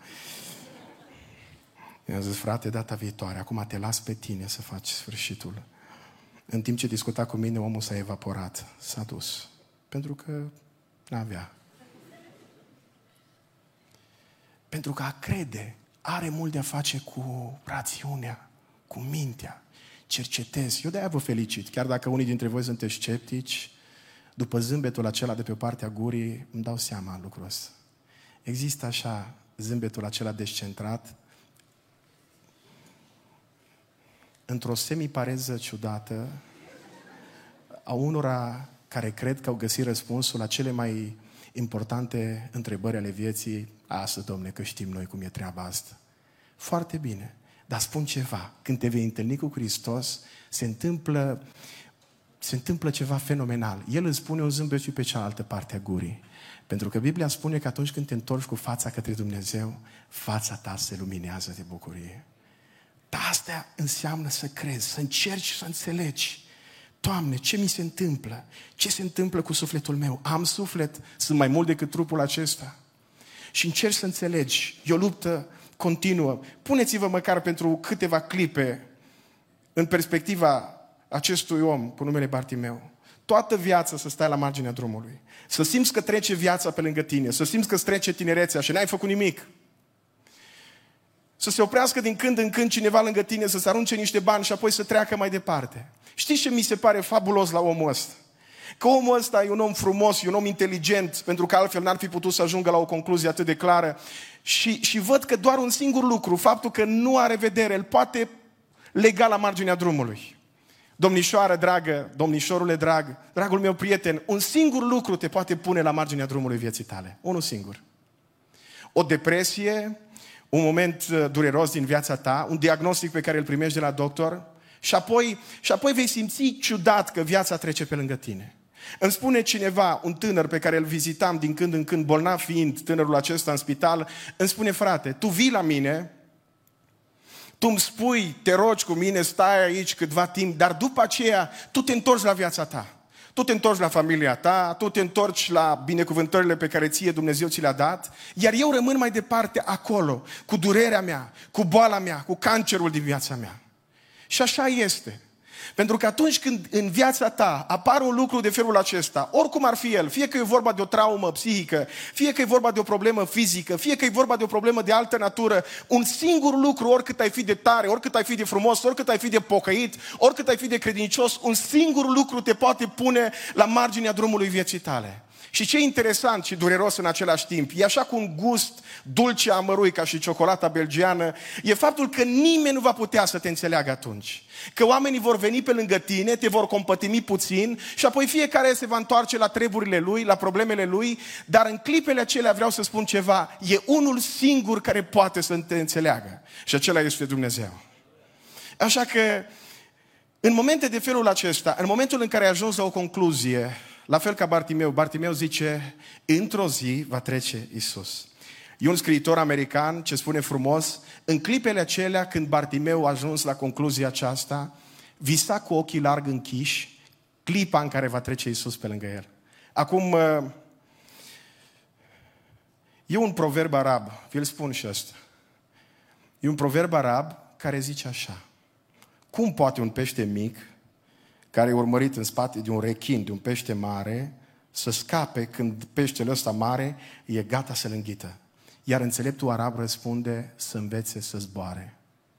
I-am zis, frate, data viitoare, acum te las pe tine să faci sfârșitul. În timp ce discuta cu mine, omul s-a evaporat, s-a dus. Pentru că n-avea. Pentru că a crede are mult de a face cu rațiunea, cu mintea. Cercetezi. Eu de-aia vă felicit, chiar dacă unii dintre voi sunteți sceptici, după zâmbetul acela de pe partea gurii, îmi dau seama lucrul ăsta. Există așa zâmbetul acela descentrat, într-o semipareză ciudată, a unora care cred că au găsit răspunsul la cele mai importante întrebări ale vieții. Asta, Domne, că știm noi cum e treaba asta. Foarte bine. Dar spun ceva. Când te vei întâlni cu Hristos, se întâmplă ceva fenomenal. El îți spune un zâmbet și pe cealaltă parte a gurii. Pentru că Biblia spune că atunci când te întorci cu fața către Dumnezeu, fața ta se luminează de bucurie. Dar asta înseamnă să crezi, să încerci să înțelegi. Doamne, ce mi se întâmplă? Ce se întâmplă cu sufletul meu? Am suflet? Sunt mai mult decât trupul acesta? Și încerci să înțelegi. E o luptă continuă. Puneți-vă măcar pentru câteva clipe în perspectiva acestui om cu numele Bartimeu. Toată viața să stai la marginea drumului. Să simți că trece viața pe lângă tine. Să simți că trece tinerețea și n-ai făcut nimic. Să se oprească din când în când cineva lângă tine, să se arunce niște bani și apoi să treacă mai departe. Știți ce mi se pare fabulos la omul ăsta? că omul ăsta e un om frumos, e un om inteligent, pentru că altfel n-ar fi putut să ajungă la o concluzie atât de clară. Și văd că doar un singur lucru, faptul că nu are vedere, îl poate lega la marginea drumului. Domnișoară dragă, domnișorule drag, dragul meu prieten, un singur lucru te poate pune la marginea drumului vieții tale. Unul singur. O depresie, un moment dureros din viața ta, un diagnostic pe care îl primești de la doctor și apoi vei simți ciudat că viața trece pe lângă tine. Îmi spune cineva, un tânăr pe care îl vizitam din când în când, bolnav fiind tânărul acesta în spital, îmi spune: frate, tu vii la mine, tu îmi spui, te rogi cu mine, stai aici câtva timp, dar după aceea tu te întorci la viața ta. Tu te întorci la familia ta, tu te întorci la binecuvântările pe care ție Dumnezeu ți le-a dat, iar eu rămân mai departe acolo, cu durerea mea, cu boala mea, cu cancerul din viața mea. Și așa este. Pentru că atunci când în viața ta apare un lucru de felul acesta, oricum ar fi el, fie că e vorba de o traumă psihică, fie că e vorba de o problemă fizică, fie că e vorba de o problemă de altă natură, un singur lucru, oricât ai fi de tare, oricât ai fi de frumos, oricât ai fi de pocăit, oricât ai fi de credincios, un singur lucru te poate pune la marginea drumului vieții tale. Și ce interesant și dureros în același timp, e așa cu un gust dulce amărui ca și ciocolata belgiană, e faptul că nimeni nu va putea să te înțeleagă atunci. Că oamenii vor veni pe lângă tine, te vor compătimi puțin și apoi fiecare se va întoarce la treburile lui, la problemele lui, dar în clipele acelea vreau să spun ceva, e unul singur care poate să te înțeleagă și acela este Dumnezeu. Așa că în momente de felul acesta, în momentul în care ai ajuns la o concluzie, la fel ca Bartimeu zice, într-o zi va trece Iisus. E un scriitor american ce spune frumos, în clipele acelea când Bartimeu a ajuns la concluzia aceasta, visa cu ochii larg închiși clipa în care va trece Iisus pe lângă el. Acum, e un proverb arab, vi-l spun și ăsta. E un proverb arab care zice așa: cum poate un pește mic, care e urmărit în spate de un rechin, de un pește mare, să scape când peștele ăsta mare e gata să-l înghită? Iar înțeleptul arab răspunde: să învețe să zboare.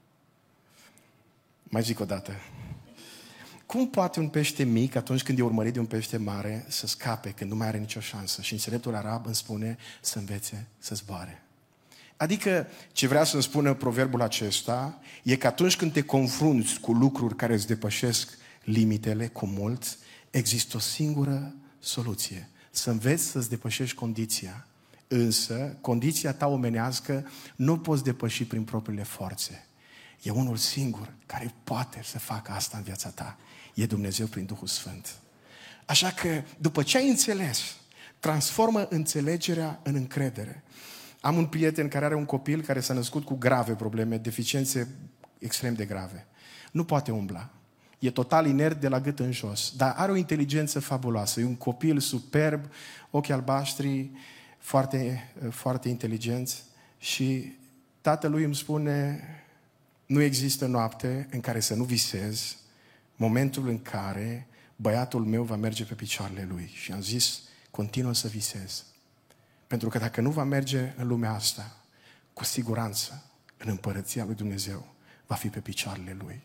Mai zic o dată. Cum poate un pește mic, atunci când e urmărit de un pește mare, să scape când nu mai are nicio șansă? Și înțeleptul arab îmi spune: să învețe să zboare. Adică ce vrea să-mi spună proverbul acesta e că atunci când te confrunți cu lucruri care îți depășesc limitele cu mulți, există o singură soluție: să înveți să-ți depășești condiția. Însă, condiția ta omenească nu poți depăși prin propriile forțe. E unul singur care poate să facă asta în viața ta. E Dumnezeu prin Duhul Sfânt. Așa că, după ce ai înțeles, transformă înțelegerea în încredere. Am un prieten care are un copil care s-a născut cu grave probleme, deficiențe extrem de grave. Nu poate umbla. E total inert de la gât în jos, dar are o inteligență fabuloasă. E un copil superb, ochi albaștri, foarte, foarte inteligenți. Și tatălui îmi spune: nu există noapte în care să nu visez momentul în care băiatul meu va merge pe picioarele lui. Și am zis: continuă să visez. Pentru că dacă nu va merge în lumea asta, cu siguranță, în împărăția lui Dumnezeu, va fi pe picioarele lui.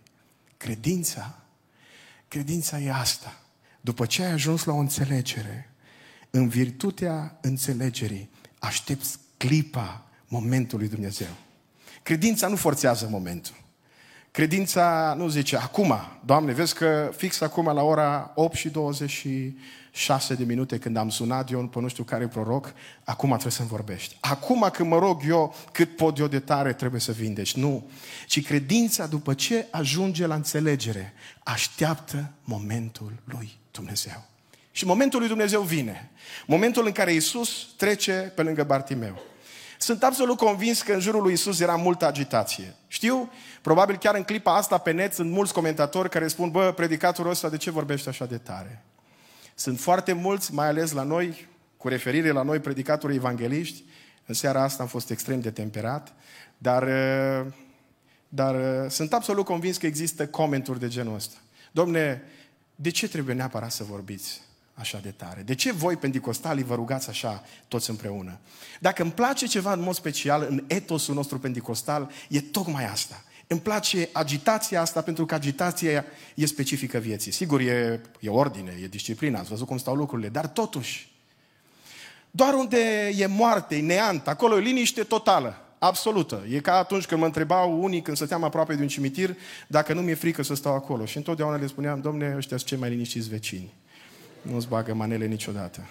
Credința e asta. După ce ai ajuns la o înțelegere, în virtutea înțelegerii, aștepți clipa, momentul lui Dumnezeu. Credința nu forțează momentul. Credința nu zice: acum, Doamne, vezi că fix acum la ora 8:26 de minute când am sunat eu pe nu știu care proroc, acum trebuie să-mi vorbești. Acum când mă rog eu cât pot eu de tare trebuie să vindeci. Nu. Ci credința, după ce ajunge la înțelegere, așteaptă momentul lui Dumnezeu. Și momentul lui Dumnezeu vine. Momentul în care Iisus trece pe lângă Bartimeu. Sunt absolut convins că în jurul lui Iisus era multă agitație. Știu, probabil chiar în clipa asta pe net sunt mulți comentatori care spun: bă, predicatorul ăsta de ce vorbește așa de tare? Sunt foarte mulți, mai ales la noi, cu referire la noi predicatorii evangeliști. În seara asta am fost extrem de temperat, dar sunt absolut convins că există comenturi de genul ăsta. Dom'le, de ce trebuie neapărat să vorbiți așa de tare? De ce voi, penticostalii, vă rugați așa toți împreună? Dacă îmi place ceva în mod special în etosul nostru penticostal, e tocmai asta. Îmi place agitația asta pentru că agitația e specifică vieții. Sigur, e ordine, e disciplină, ați văzut cum stau lucrurile, dar totuși, doar unde e moarte, e neant, acolo e liniște totală, absolută. E ca atunci când mă întrebau unii când stăteam aproape de un cimitir, dacă nu mi-e frică să stau acolo. Și întotdeauna le spuneam, Domne, ăștia sunt cei mai liniștiți vecini. Nu-ți bagă manele niciodată.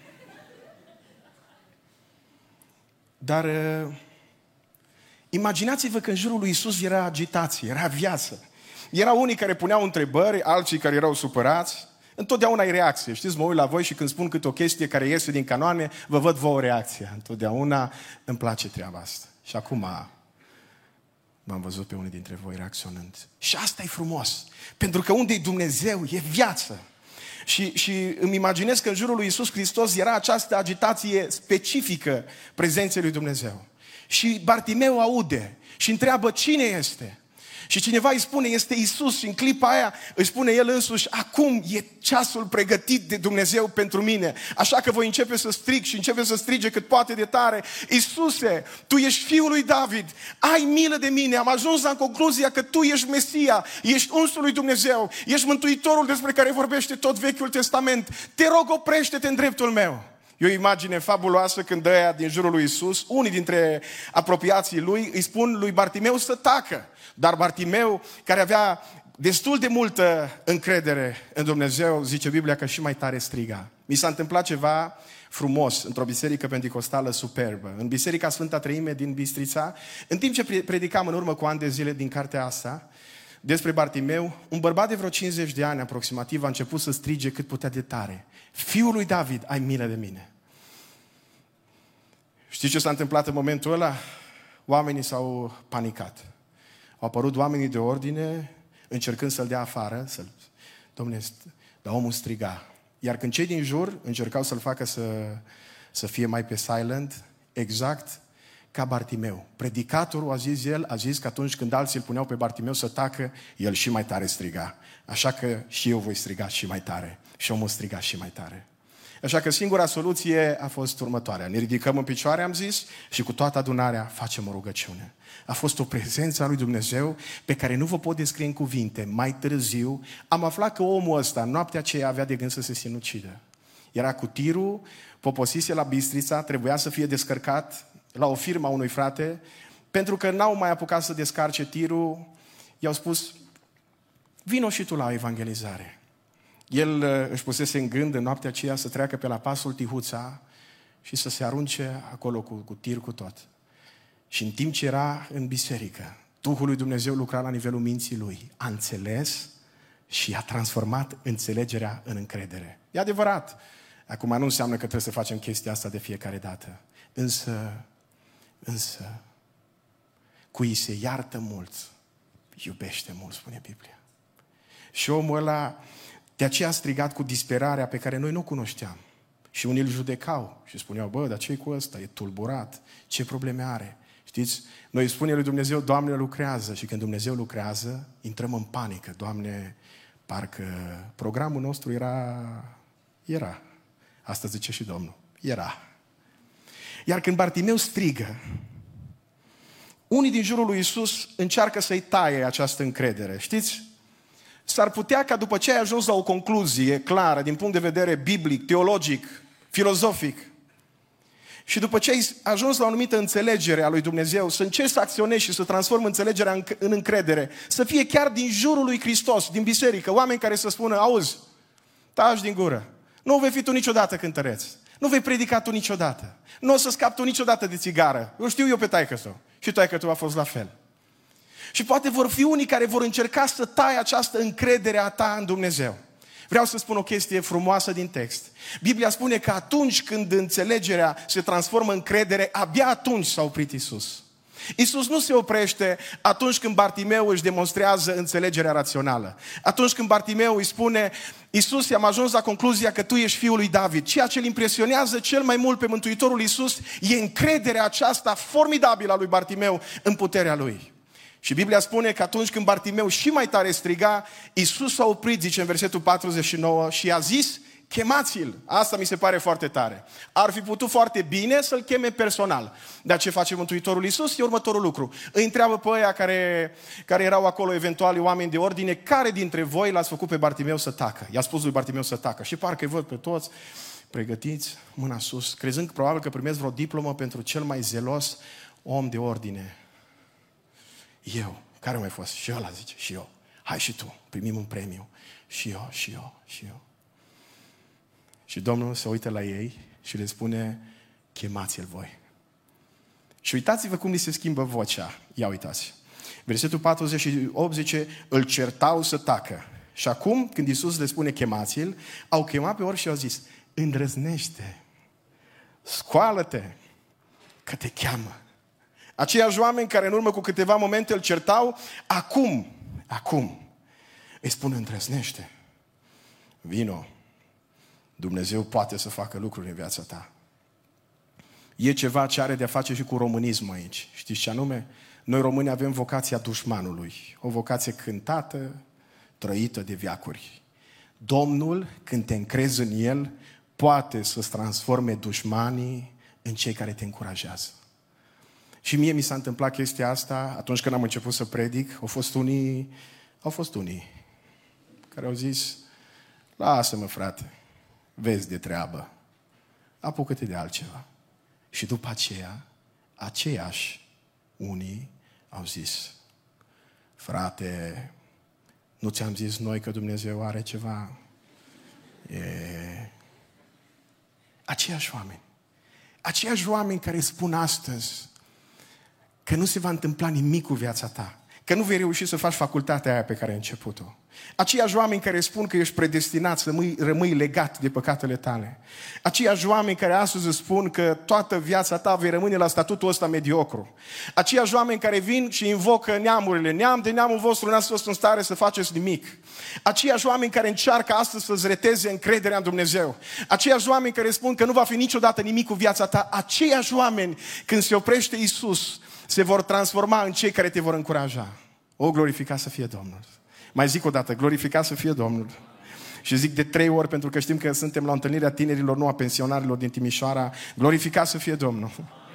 Dar imaginați-vă că în jurul lui Iisus era agitație, era viață. Erau unii care puneau întrebări, alții care erau supărați. Întotdeauna e reacție. Știți, mă uit la voi și când spun câte o chestie care iese din canoane, vă văd vouă reacția. Întotdeauna îmi place treaba asta. Și acum m-am văzut pe unii dintre voi reacționând. Și asta e frumos. Pentru că unde e Dumnezeu, e viață. Și îmi imaginez că în jurul lui Iisus Hristos era această agitație specifică prezenței lui Dumnezeu. Și Bartimeu aude și întreabă cine este. Și cineva îi spune, este Iisus, și în clipa aia îi spune el însuși, acum e ceasul pregătit de Dumnezeu pentru mine. Așa că voi începe să strig și începe să strige cât poate de tare. Iisuse, Tu ești Fiul lui David, ai milă de mine. Am ajuns la concluzia că Tu ești Mesia, ești unsul lui Dumnezeu, ești Mântuitorul despre care vorbește tot Vechiul Testament. Te rog, oprește-te în dreptul meu. E o imagine fabuloasă când ăia din jurul lui Iisus, unii dintre apropiații lui, îi spun lui Bartimeu să tacă. Dar Bartimeu, care avea destul de multă încredere în Dumnezeu, zice Biblia că și mai tare striga. Mi s-a întâmplat ceva frumos într-o biserică penticostală superbă. În Biserica Sfânta Treime din Bistrița, în timp ce predicam în urmă cu ani de zile din cartea asta, despre Bartimeu, un bărbat de vreo 50 de ani aproximativ a început să strige cât putea de tare. Fiul lui David, ai milă de mine. Știți ce s-a întâmplat în momentul ăla? Oamenii s-au panicat. Au apărut oamenii de ordine încercând să-l dea afară. Dom'le, dar omul striga. Iar când cei din jur încercau să-l facă să fie mai pe silent, exact ca Bartimeu. Predicatorul, a zis că atunci când alții îl puneau pe Bartimeu să tacă, el și mai tare striga. Așa că și eu voi striga și mai tare. Și omul striga și mai tare. Așa că singura soluție a fost următoarea. Ne ridicăm în picioare, am zis, și cu toată adunarea facem o rugăciune. A fost o prezență a lui Dumnezeu pe care nu vă pot descrie în cuvinte. Mai târziu am aflat că omul ăsta, noaptea aceea, avea de gând să se sinucidă. Era cu tirul, poposise la Bistrița, trebuia să fie descărcat la o firmă a unui frate, pentru că n-au mai apucat să descarce tirul, i-au spus, vino și tu la evangelizare. El își pusese în gând în noaptea aceea să treacă pe la pasul Tihuța și să se arunce acolo cu tir cu tot. Și în timp ce era în biserică, Duhul lui Dumnezeu lucra la nivelul minții lui. A înțeles și a transformat înțelegerea în încredere. E adevărat. Acum nu înseamnă că trebuie să facem chestia asta de fiecare dată. Însă, cui se iartă mult, iubește mult, spune Biblia. Și omul ăla de aceea a strigat cu disperarea pe care noi nu o cunoșteam. Și unii îl judecau și spuneau, bă, dar ce-i cu ăsta? E tulburat. Ce probleme are? Știți? Noi spunem lui Dumnezeu, Doamne, lucrează. Și când Dumnezeu lucrează, intrăm în panică. Doamne, parcă programul nostru era. Asta zice și Domnul. Era. Iar când Bartimeu strigă, unii din jurul lui Iisus încearcă să-i taie această încredere. Știți? S-ar putea ca după ce ai ajuns la o concluzie clară din punct de vedere biblic, teologic, filozofic, și după ce ai ajuns la o anumită înțelegere a lui Dumnezeu, să încerci să acționezi și să transformi înțelegerea în încredere, să fie chiar din jurul lui Hristos, din biserică, oameni care să spună, auzi, taci din gură, nu vei fi tu niciodată cântăreț, nu vei predica tu niciodată, nu o să scapi tu niciodată de țigară, eu știu eu pe taică-tu și taică-tu a fost la fel. Și poate vor fi unii care vor încerca să taie această încredere a ta în Dumnezeu. Vreau să spun o chestie frumoasă din text. Biblia spune că atunci când înțelegerea se transformă în credere, abia atunci s-a oprit Iisus. Iisus nu se oprește atunci când Bartimeu își demonstrează înțelegerea rațională. Atunci când Bartimeu îi spune, Iisus, am ajuns la concluzia că tu ești Fiul lui David. Ceea ce îl impresionează cel mai mult pe Mântuitorul Iisus e încrederea aceasta formidabilă a lui Bartimeu în puterea lui. Și Biblia spune că atunci când Bartimeu și mai tare striga, Iisus s-a oprit, zice în versetul 49, și a zis, chemați-l. Asta mi se pare foarte tare. Ar fi putut foarte bine să-l cheme personal. Dar ce face Mântuitorul Iisus? E următorul lucru. Îi întreabă pe ăia care erau acolo, eventuali oameni de ordine, care dintre voi l-ați făcut pe Bartimeu să tacă? I-a spus lui Bartimeu să tacă. Și parcă îi văd pe toți pregătiți, mâna sus, crezând probabil că primesc vreo diplomă pentru cel mai zelos om de ordine. Eu. Care mai fost? Și ăla zice, și eu. Hai și tu, primim un premiu. Și eu. Și Domnul se uită la ei și le spune, chemați-l voi. Și uitați-vă cum li se schimbă vocea. Ia uitați. Versetul 48 zice, îl certau să tacă. Și acum, când Iisus le spune, chemați-l, au chemat pe ori și au zis, îndrăznește, scoală-te, că te cheamă. Aceiași oameni care în urmă cu câteva momente îl certau, acum, îi spun, îndrăznește, vino, Dumnezeu poate să facă lucruri în viața ta. E ceva ce are de-a face și cu românism aici. Știți ce anume? Noi români avem vocația dușmanului, o vocație cântată, trăită de veacuri. Domnul, când te încrezi în El, poate să-ți transforme dușmanii în cei care te încurajează. Și mie mi s-a întâmplat chestia asta atunci când am început să predic. Au fost unii care au zis, lasă-mă frate, vezi de treabă, apucă-te de altceva. Și după aceea, aceiași unii au zis, frate, nu ți-am zis noi că Dumnezeu are ceva? Aceiași oameni care spun astăzi că nu se va întâmpla nimic cu viața ta, că nu vei reuși să faci facultatea aia pe care ai început-o. Aceiași oameni care spun că ești predestinat să rămâi legat de păcatele tale. Aceiași oameni care astăzi îți spun că toată viața ta vei rămâne la statutul ăsta mediocru. Aceiași oameni care vin și invocă neamurile. Neam de neamul vostru n-ați fost în stare să faceți nimic. Aceiași oameni care încearcă astăzi să-ți reteze încrederea în Dumnezeu. Aceiași oameni care spun că nu va fi niciodată nimic cu viața ta. Aceiași oameni, când se oprește Iisus, se vor transforma în cei care te vor încuraja. O, glorificat să fie Domnul. Mai zic o dată, glorificat să fie Domnul. Și zic de 3 ori, pentru că știm că suntem la întâlnirea tinerilor, nu a pensionarilor din Timișoara. Glorificat să fie Domnul.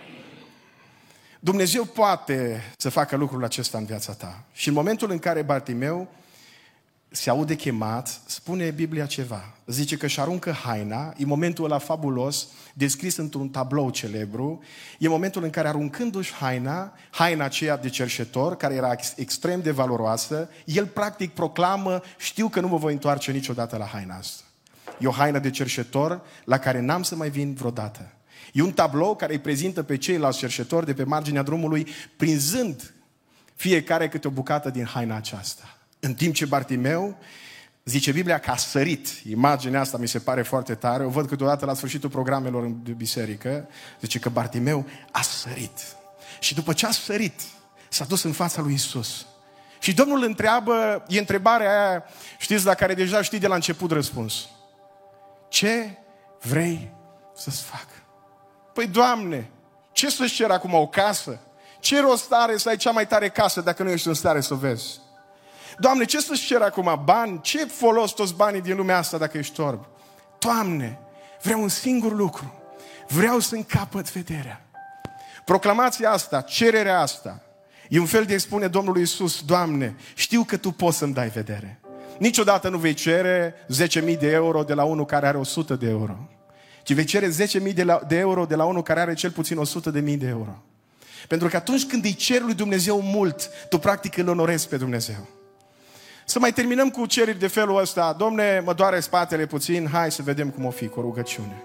Dumnezeu poate să facă lucrul acesta în viața ta. Și în momentul în care Bartimeu se aude chemat, spune Biblia ceva. Zice că își aruncă haina, e momentul ăla fabulos, descris într-un tablou celebru, e momentul în care aruncându-și haina aceea de cerșetor, care era extrem de valoroasă, el practic proclamă, știu că nu mă voi întoarce niciodată la haina asta. E o haină de cerșetor la care n-am să mai vin vreodată. E un tablou care îi prezintă pe ceilalți cerșetori de pe marginea drumului, prinzând fiecare câte o bucată din haina aceasta. În timp ce Bartimeu, zice Biblia că a sărit. Imaginea asta mi se pare foarte tare. O văd câteodată la sfârșitul programelor de biserică. Zice că Bartimeu a sărit. Și după ce a sărit, s-a dus în fața lui Iisus. Și Domnul întreabă, e întrebarea aia, știți, la care deja știi de la început răspuns. Ce vrei să-ți fac? Păi, Doamne, ce să-ți cer acum, o casă? Ce rost are să ai cea mai tare casă dacă nu ești în stare să o vezi? Doamne, ce să-ți cer acum? Bani? Ce folos toți banii din lumea asta dacă ești orb? Doamne, vreau un singur lucru. Vreau să-mi capăt vederea. Proclamația asta, cererea asta, e un fel de spune Domnului Iisus, Doamne, știu că Tu poți să-mi dai vedere. Niciodată nu vei cere 10.000 de euro de la unul care are 100 de euro. Ci vei cere 10.000 de euro de la unul care are cel puțin 100.000 de euro. Pentru că atunci când îi ceri lui Dumnezeu mult, tu practic îl onorezi pe Dumnezeu. Să mai terminăm cu cereri de felul ăsta. Domne, mă doare spatele puțin, hai să vedem cum o fi cu o rugăciune.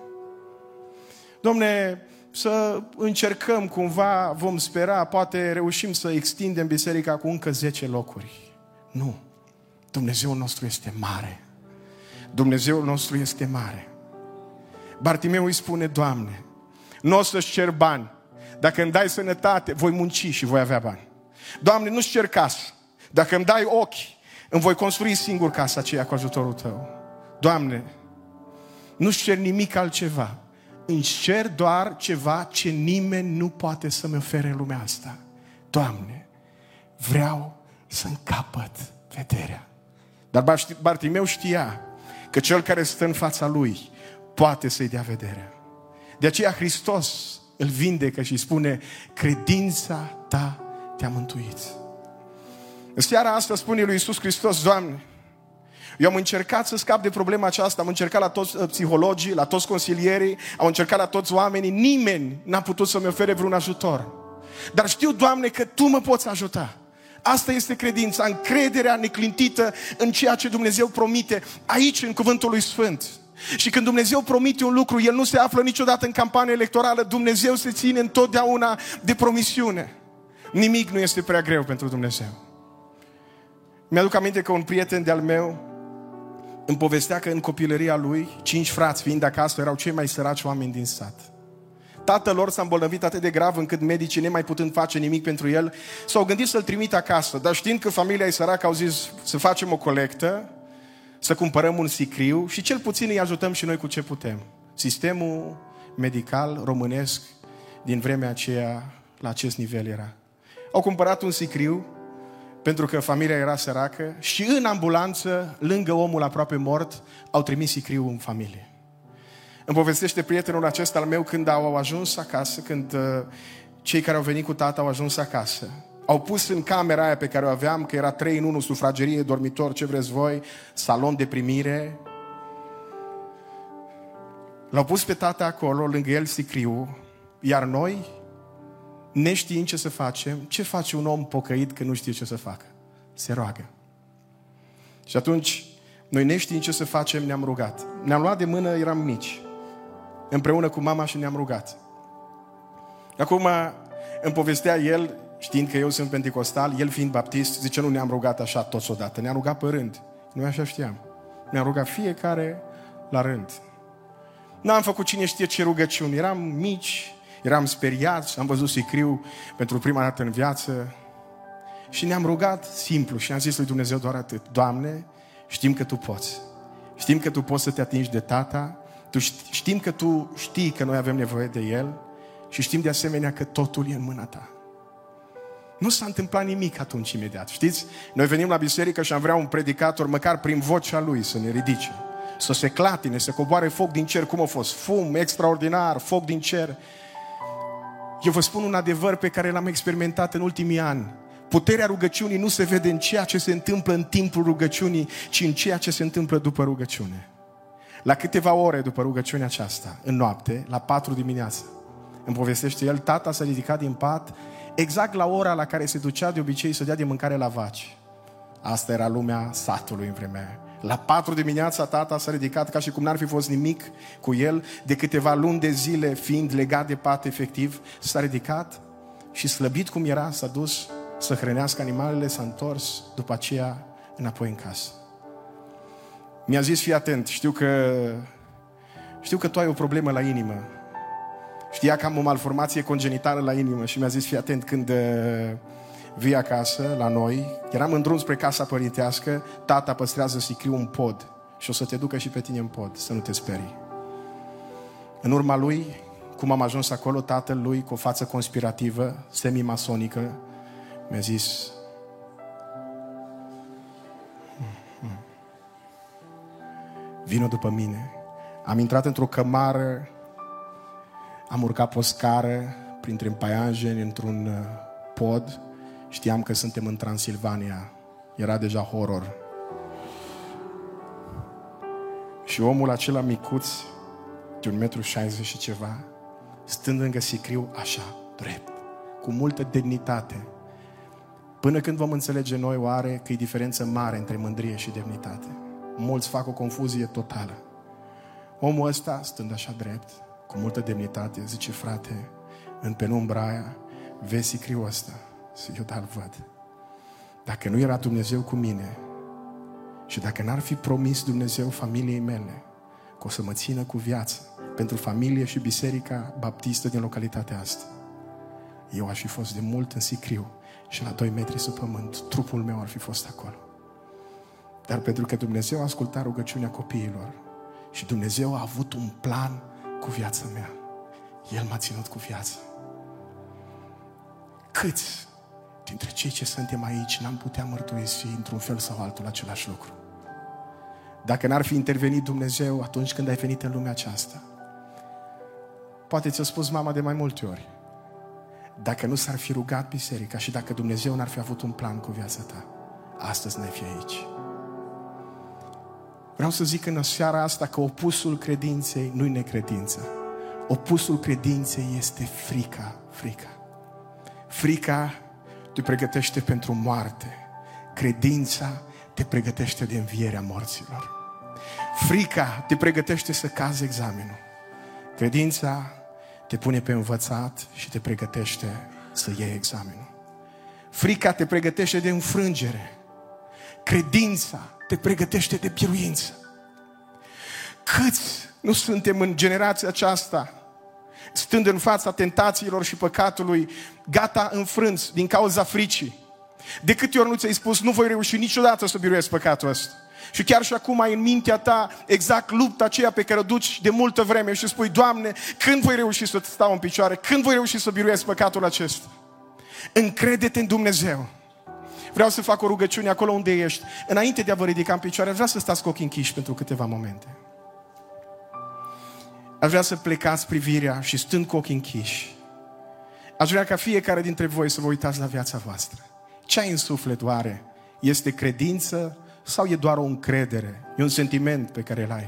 Domne, să încercăm cumva, vom spera, poate reușim să extindem biserica cu încă 10 locuri. Nu. Dumnezeul nostru este mare. Dumnezeul nostru este mare. Bartimeu îi spune, Doamne, nu o să-ți cer bani. Dacă îmi dai sănătate, voi munci și voi avea bani. Doamne, nu-ți cer casă. Dacă îmi dai ochi, îmi voi construi singur casa aceea cu ajutorul Tău. Doamne, nu-ți cer nimic altceva. Îmi cer doar ceva ce nimeni nu poate să-mi ofere în lumea asta. Doamne, vreau să-mi capăt vederea. Dar Bartimeu știa că cel care stă în fața lui poate să-i dea vedere. De aceea Hristos îl vindecă și spune: credința ta te-a mântuit. În seara asta spune lui Iisus Hristos: Doamne, eu am încercat să scap de problema aceasta, am încercat la toți psihologii, la toți consilierii, am încercat la toți oamenii, nimeni n-a putut să-mi ofere vreun ajutor. Dar știu, Doamne, că Tu mă poți ajuta. Asta este credința, încrederea neclintită în ceea ce Dumnezeu promite aici, în Cuvântul lui Sfânt. Și când Dumnezeu promite un lucru, El nu se află niciodată în campanie electorală. Dumnezeu se ține întotdeauna de promisiune. Nimic nu este prea greu pentru Dumnezeu. Mi-aduc aminte că un prieten de-al meu îmi povestea că în copilăria lui, 5 frați fiind acasă, erau cei mai săraci oameni din sat. Tatăl lor s-a îmbolnăvit atât de grav încât medicii, nemai putând face nimic pentru el, s-au gândit să-l trimită acasă. Dar știind că familia e săracă, au zis să facem o colectă, să cumpărăm un sicriu și cel puțin îi ajutăm și noi cu ce putem. Sistemul medical românesc din vremea aceea la acest nivel era. Au cumpărat un sicriu pentru că familia era săracă și în ambulanță, lângă omul aproape mort, au trimis sicriul în familie. Îmi povestește prietenul acesta al meu când au ajuns acasă, când cei care au venit cu tata au ajuns acasă. Au pus în camera aia pe care o aveam, că era 3 în 1, sufragerie, dormitor, ce vreți voi, salon de primire. L-au pus pe tata acolo, lângă el sicriul, iar noi, neștiind ce să facem, ce face un om pocăit că nu știe ce să facă? Se roagă. Și atunci, noi neștiind ce să facem, ne-am rugat. Ne-am luat de mână, eram mici, împreună cu mama și ne-am rugat. Acum îmi povestea el, știind că eu sunt penticostal, el fiind baptist, zice: nu ne-am rugat așa toți odată, ne-am rugat pe rând. Noi așa știam. Ne-am rugat fiecare la rând. N-am făcut cine știe ce rugăciuni. Eram mici, eram speriați, am văzut sicriu pentru prima dată în viață și ne-am rugat simplu și am zis lui Dumnezeu doar atât: Doamne, știm că Tu poți. Știm că Tu poți să te atingi de tata, știm că Tu știi că noi avem nevoie de el și știm de asemenea că totul e în mâna Ta. Nu s-a întâmplat nimic atunci imediat. Știți? Noi venim la biserică și am vrea un predicator, măcar prin vocea lui, să ne ridice, să se clatine, să coboare foc din cer, cum a fost, fum extraordinar, foc din cer. Eu vă spun un adevăr pe care l-am experimentat în ultimii ani. Puterea rugăciunii nu se vede în ceea ce se întâmplă în timpul rugăciunii, ci în ceea ce se întâmplă după rugăciune. La câteva ore după rugăciunea aceasta, în noapte, la 4 dimineața, îmi povestește el, tata s-a ridicat din pat exact la ora la care se ducea de obicei să dea de mâncare la vaci. Asta era lumea satului în vremea aia. La 4 dimineața tata s-a ridicat ca și cum n-ar fi fost nimic cu el, de câteva luni de zile fiind legat de pat efectiv, s-a ridicat și slăbit cum era, s-a dus să hrănească animalele, s-a întors după aceea înapoi în casă. Mi-a zis: fii atent, știu că tu ai o problemă la inimă. Știa că am o malformație congenitală la inimă și mi-a zis: fii atent, când vii acasă la noi, eram în drum spre casa părintească, tata păstrează sicriu în pod și o să te ducă și pe tine în pod, să nu te sperii. În urma lui, cum am ajuns acolo, tatăl lui, cu o față conspirativă, semi-masonică, mi-a zis: vină după mine. Am intrat într-o cămară, am urcat pe o scară, printre paianjeni, într-un pod. Știam că suntem în Transilvania. Era deja horror. Și omul acela micuț, de 1,60 m și ceva, stând lângă sicriu, așa, drept, cu multă demnitate. Până când vom înțelege noi oare că e diferență mare între mândrie și demnitate. Mulți fac o confuzie totală. Omul ăsta, stând așa drept, cu multă demnitate, zice: frate, în penumbra aia, vezi sicriul ăsta? Și eu: da-l văd. Dacă nu era Dumnezeu cu mine și dacă n-ar fi promis Dumnezeu familiei mele că o să mă țină cu viață pentru familie și biserica baptistă din localitatea asta, eu aș fi fost de mult în sicriu și la 2 metri sub pământ, trupul meu ar fi fost acolo. Dar pentru că Dumnezeu a ascultat rugăciunea copiilor și Dumnezeu a avut un plan cu viața mea, El m-a ținut cu viață. Câți dintre cei ce suntem aici n-am putea mărturisi într-un fel sau altul același lucru? Dacă n-ar fi intervenit Dumnezeu atunci când ai venit în lumea aceasta, poate ți-a spus mama de mai multe ori, dacă nu s-ar fi rugat biserica și dacă Dumnezeu n-ar fi avut un plan cu viața ta, astăzi n-ai fi aici. Vreau să zic în seara asta că opusul credinței nu-i necredința. Opusul credinței este frica. Frica te pregătește pentru moarte. Credința te pregătește de învierea morților. Frica te pregătește să cazi examenul. Credința te pune pe învățat și te pregătește să iei examenul. Frica te pregătește de înfrângere. Credința te pregătește de biruință. Câți nu suntem în generația aceasta, stând în fața tentațiilor și păcatului, gata înfrânți din cauza fricii? De câte ori nu ți-ai spus, nu voi reuși niciodată să biruiesc păcatul ăsta? Și chiar și acum ai în mintea ta exact lupta aceea pe care o duci de multă vreme și spui, Doamne, când voi reuși să stau în picioare? Când voi reuși să biruiesc păcatul acesta? Încrede-te în Dumnezeu. Vreau să fac o rugăciune acolo unde ești. Înainte de a vă ridica în picioare, vreau să stați cu ochii închiși pentru câteva momente. Aș vrea să plecați privirea și stând cu ochii închiși, aș vrea ca fiecare dintre voi să vă uitați la viața voastră. Ce ai în suflet oare? Este credință sau e doar o încredere? E un sentiment pe care îl ai?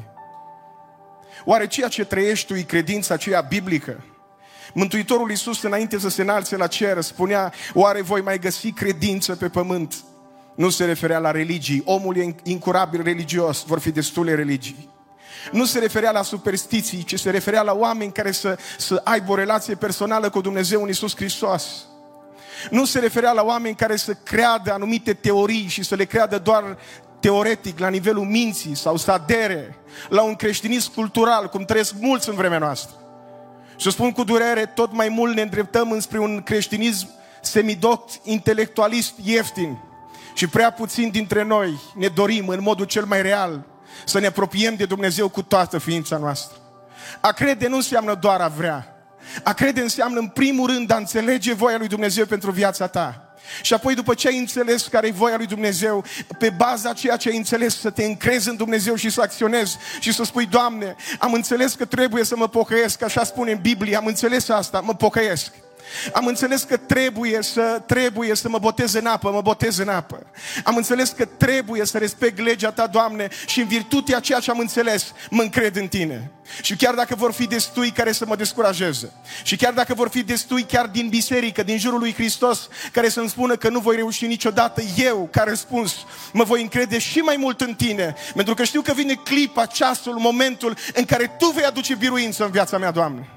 Oare ceea ce trăiești tu e credința aceea biblică? Mântuitorul Iisus, înainte să se înalțe la cer, spunea, oare voi mai găsi credință pe pământ? Nu se referea la religii. Omul e incurabil religios, vor fi destule religii. Nu se referea la superstiții, ci se referea la oameni care să aibă o relație personală cu Dumnezeu în Iisus Hristos. Nu se referea la oameni care să creadă anumite teorii și să le creadă doar teoretic, la nivelul minții, sau să adere la un creștinism cultural, cum trăiesc mulți în vremea noastră. Și o spun cu durere, tot mai mult ne îndreptăm înspre un creștinism semidoct, intelectualist, ieftin. Și prea puțin dintre noi ne dorim în modul cel mai real să ne apropiem de Dumnezeu cu toată ființa noastră. A crede nu înseamnă doar a vrea. A crede înseamnă în primul rând a înțelege voia lui Dumnezeu pentru viața ta. Și apoi după ce ai înțeles care e voia lui Dumnezeu, pe baza ceea ce ai înțeles, să te încrezi în Dumnezeu și să acționezi și să spui, Doamne, am înțeles că trebuie să mă pocăiesc, așa spune în Biblie, am înțeles asta, mă pocăiesc. Am înțeles că trebuie să mă botez în apă, mă botez în apă. Am înțeles că trebuie să respect legea ta, Doamne, și în virtutea ceea ce am înțeles, mă încred în tine. Și chiar dacă vor fi destui care să mă descurajeze, și chiar dacă vor fi destui chiar din biserică, din jurul lui Hristos, care să-mi spună că nu voi reuși niciodată, eu, ca răspuns, mă voi încrede și mai mult în tine, pentru că știu că vine clipa, ceasul, momentul în care tu vei aduce biruință în viața mea, Doamne.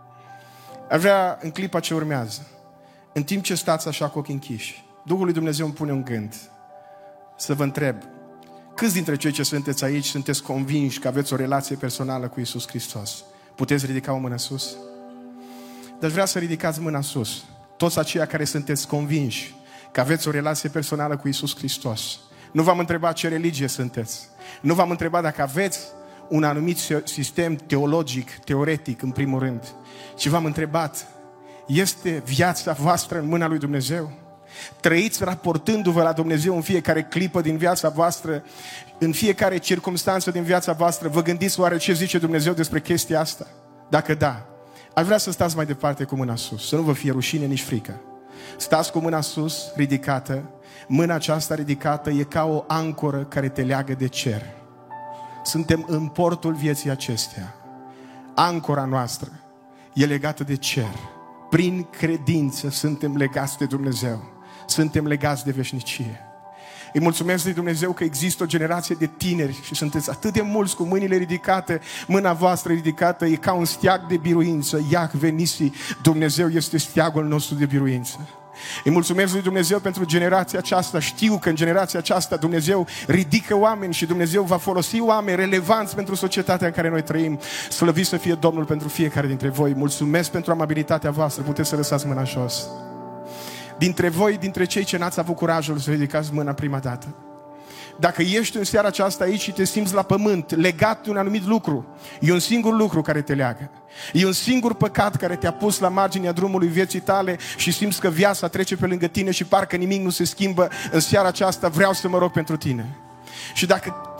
Aș vrea în clipa ce urmează, în timp ce stați așa cu ochii închiși, Duhul lui Dumnezeu îmi pune un gând să vă întreb, câți dintre cei ce sunteți aici sunteți convinși că aveți o relație personală cu Iisus Hristos? Puteți ridica o mână sus? Dar vreau să ridicați mâna sus, toți aceia care sunteți convinși că aveți o relație personală cu Iisus Hristos. Nu v-am întrebat ce religie sunteți, nu v-am întrebat dacă aveți un anumit sistem teologic, teoretic, în primul rând, ci v-am întrebat, este viața voastră în mâna lui Dumnezeu? Trăiți raportându-vă la Dumnezeu în fiecare clipă din viața voastră, în fiecare circumstanță din viața voastră? Vă gândiți oare ce zice Dumnezeu despre chestia asta? Dacă da, aș vrea să stați mai departe cu mâna sus, să nu vă fie rușine nici frică. Stați cu mâna sus, ridicată. Mâna aceasta ridicată e ca o ancoră care te leagă de cer. Suntem în portul vieții acesteia. Ancora noastră e legată de cer. Prin credință suntem legați de Dumnezeu. Suntem legați de veșnicie. Îi mulțumesc lui Dumnezeu că există o generație de tineri și sunteți atât de mulți cu mâinile ridicate. Mâna voastră ridicată e ca un steag de biruință. Iahve Nisi, Dumnezeu este steagul nostru de biruință. Îi mulțumesc lui Dumnezeu pentru generația aceasta. Știu că în generația aceasta Dumnezeu ridică oameni și Dumnezeu va folosi oameni relevanți pentru societatea în care noi trăim. Slăvit să fie Domnul pentru fiecare dintre voi. Mulțumesc pentru amabilitatea voastră. Puteți să lăsați mâna jos. Dintre voi, dintre cei ce n-ați avut curajul să ridicați mâna prima dată, dacă ești în seara aceasta aici și te simți la pământ, legat de un anumit lucru, e un singur lucru care te leagă. E un singur păcat care te-a pus la marginea drumului vieții tale și simți că viața trece pe lângă tine și parcă nimic nu se schimbă. În seara aceasta vreau să mă rog pentru tine. Și dacă tu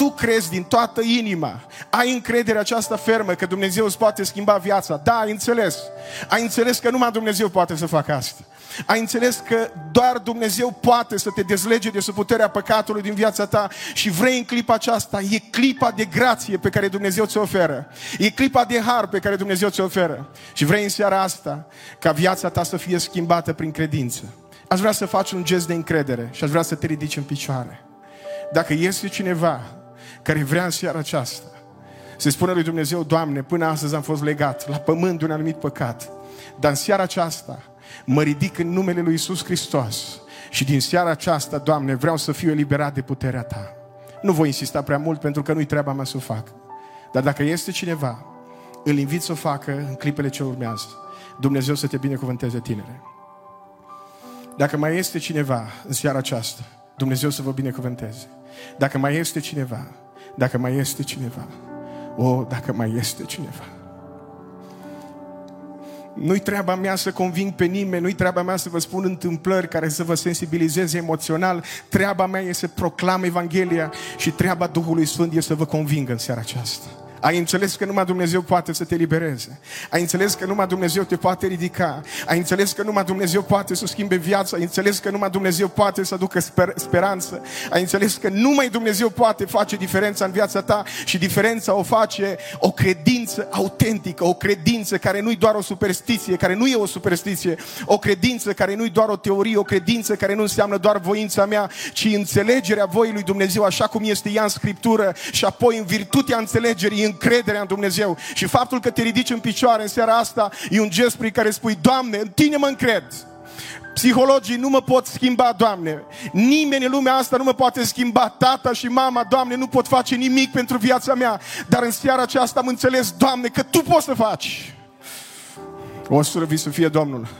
tu crezi din toată inima, ai încrederea aceasta fermă că Dumnezeu îți poate schimba viața. Da, ai înțeles. Ai înțeles că numai Dumnezeu poate să facă asta. Ai înțeles că doar Dumnezeu poate să te dezlege de sub puterea păcatului din viața ta și vrei în clipa aceasta. E clipa de grație pe care Dumnezeu ți-o oferă. E clipa de har pe care Dumnezeu ți-o oferă. Și vrei în seara asta ca viața ta să fie schimbată prin credință. Aș vrea să faci un gest de încredere și aș vrea să te ridici în picioare. Dacă este cineva care vrea în seara aceasta să spună lui Dumnezeu: Doamne, până astăzi am fost legat la pământ de un anumit păcat, dar în seara aceasta mă ridic în numele lui Iisus Hristos și din seara aceasta, Doamne, vreau să fiu eliberat de puterea Ta. Nu voi insista prea mult pentru că nu-i treaba mea să o fac. Dar dacă este cineva, îl invit să o facă în clipele ce urmează. Dumnezeu să te binecuvânteze, tinere. Dacă mai este cineva în seara aceasta, Dumnezeu să vă binecuvânteze. Dacă mai este cineva, dacă mai este cineva, dacă mai este cineva. Nu-i treaba mea să conving pe nimeni, nu-i treaba mea să vă spun întâmplări care să vă sensibilizeze emoțional. Treaba mea e să proclam Evanghelia și treaba Duhului Sfânt e să vă convingă în seara aceasta. Ai înțeles că numai Dumnezeu poate să te libereze. Ai înțeles că numai Dumnezeu te poate ridica. Ai înțeles că numai Dumnezeu poate să schimbe viața. Ai înțeles că numai Dumnezeu poate să aducă speranță. Ai înțeles că numai Dumnezeu poate face diferența în viața ta și diferența o face o credință autentică, o credință care nu-i doar o superstiție, care nu e o superstiție, o credință care nu-i doar o teorie, o credință care nu înseamnă doar voința mea, ci înțelegerea voii lui Dumnezeu așa cum este ea în Scriptură și apoi în virtutea înțelegerii încrederea în Dumnezeu. Și faptul că te ridici în picioare în seara asta e un gest prin care spui: Doamne, în Tine mă încred. Psihologii nu mă pot schimba, Doamne. Nimeni în lumea asta nu mă poate schimba. Tata și mama, Doamne, nu pot face nimic pentru viața mea. Dar în seara aceasta am înțeles, Doamne, că Tu poți să faci. O slăvit să fie Domnul.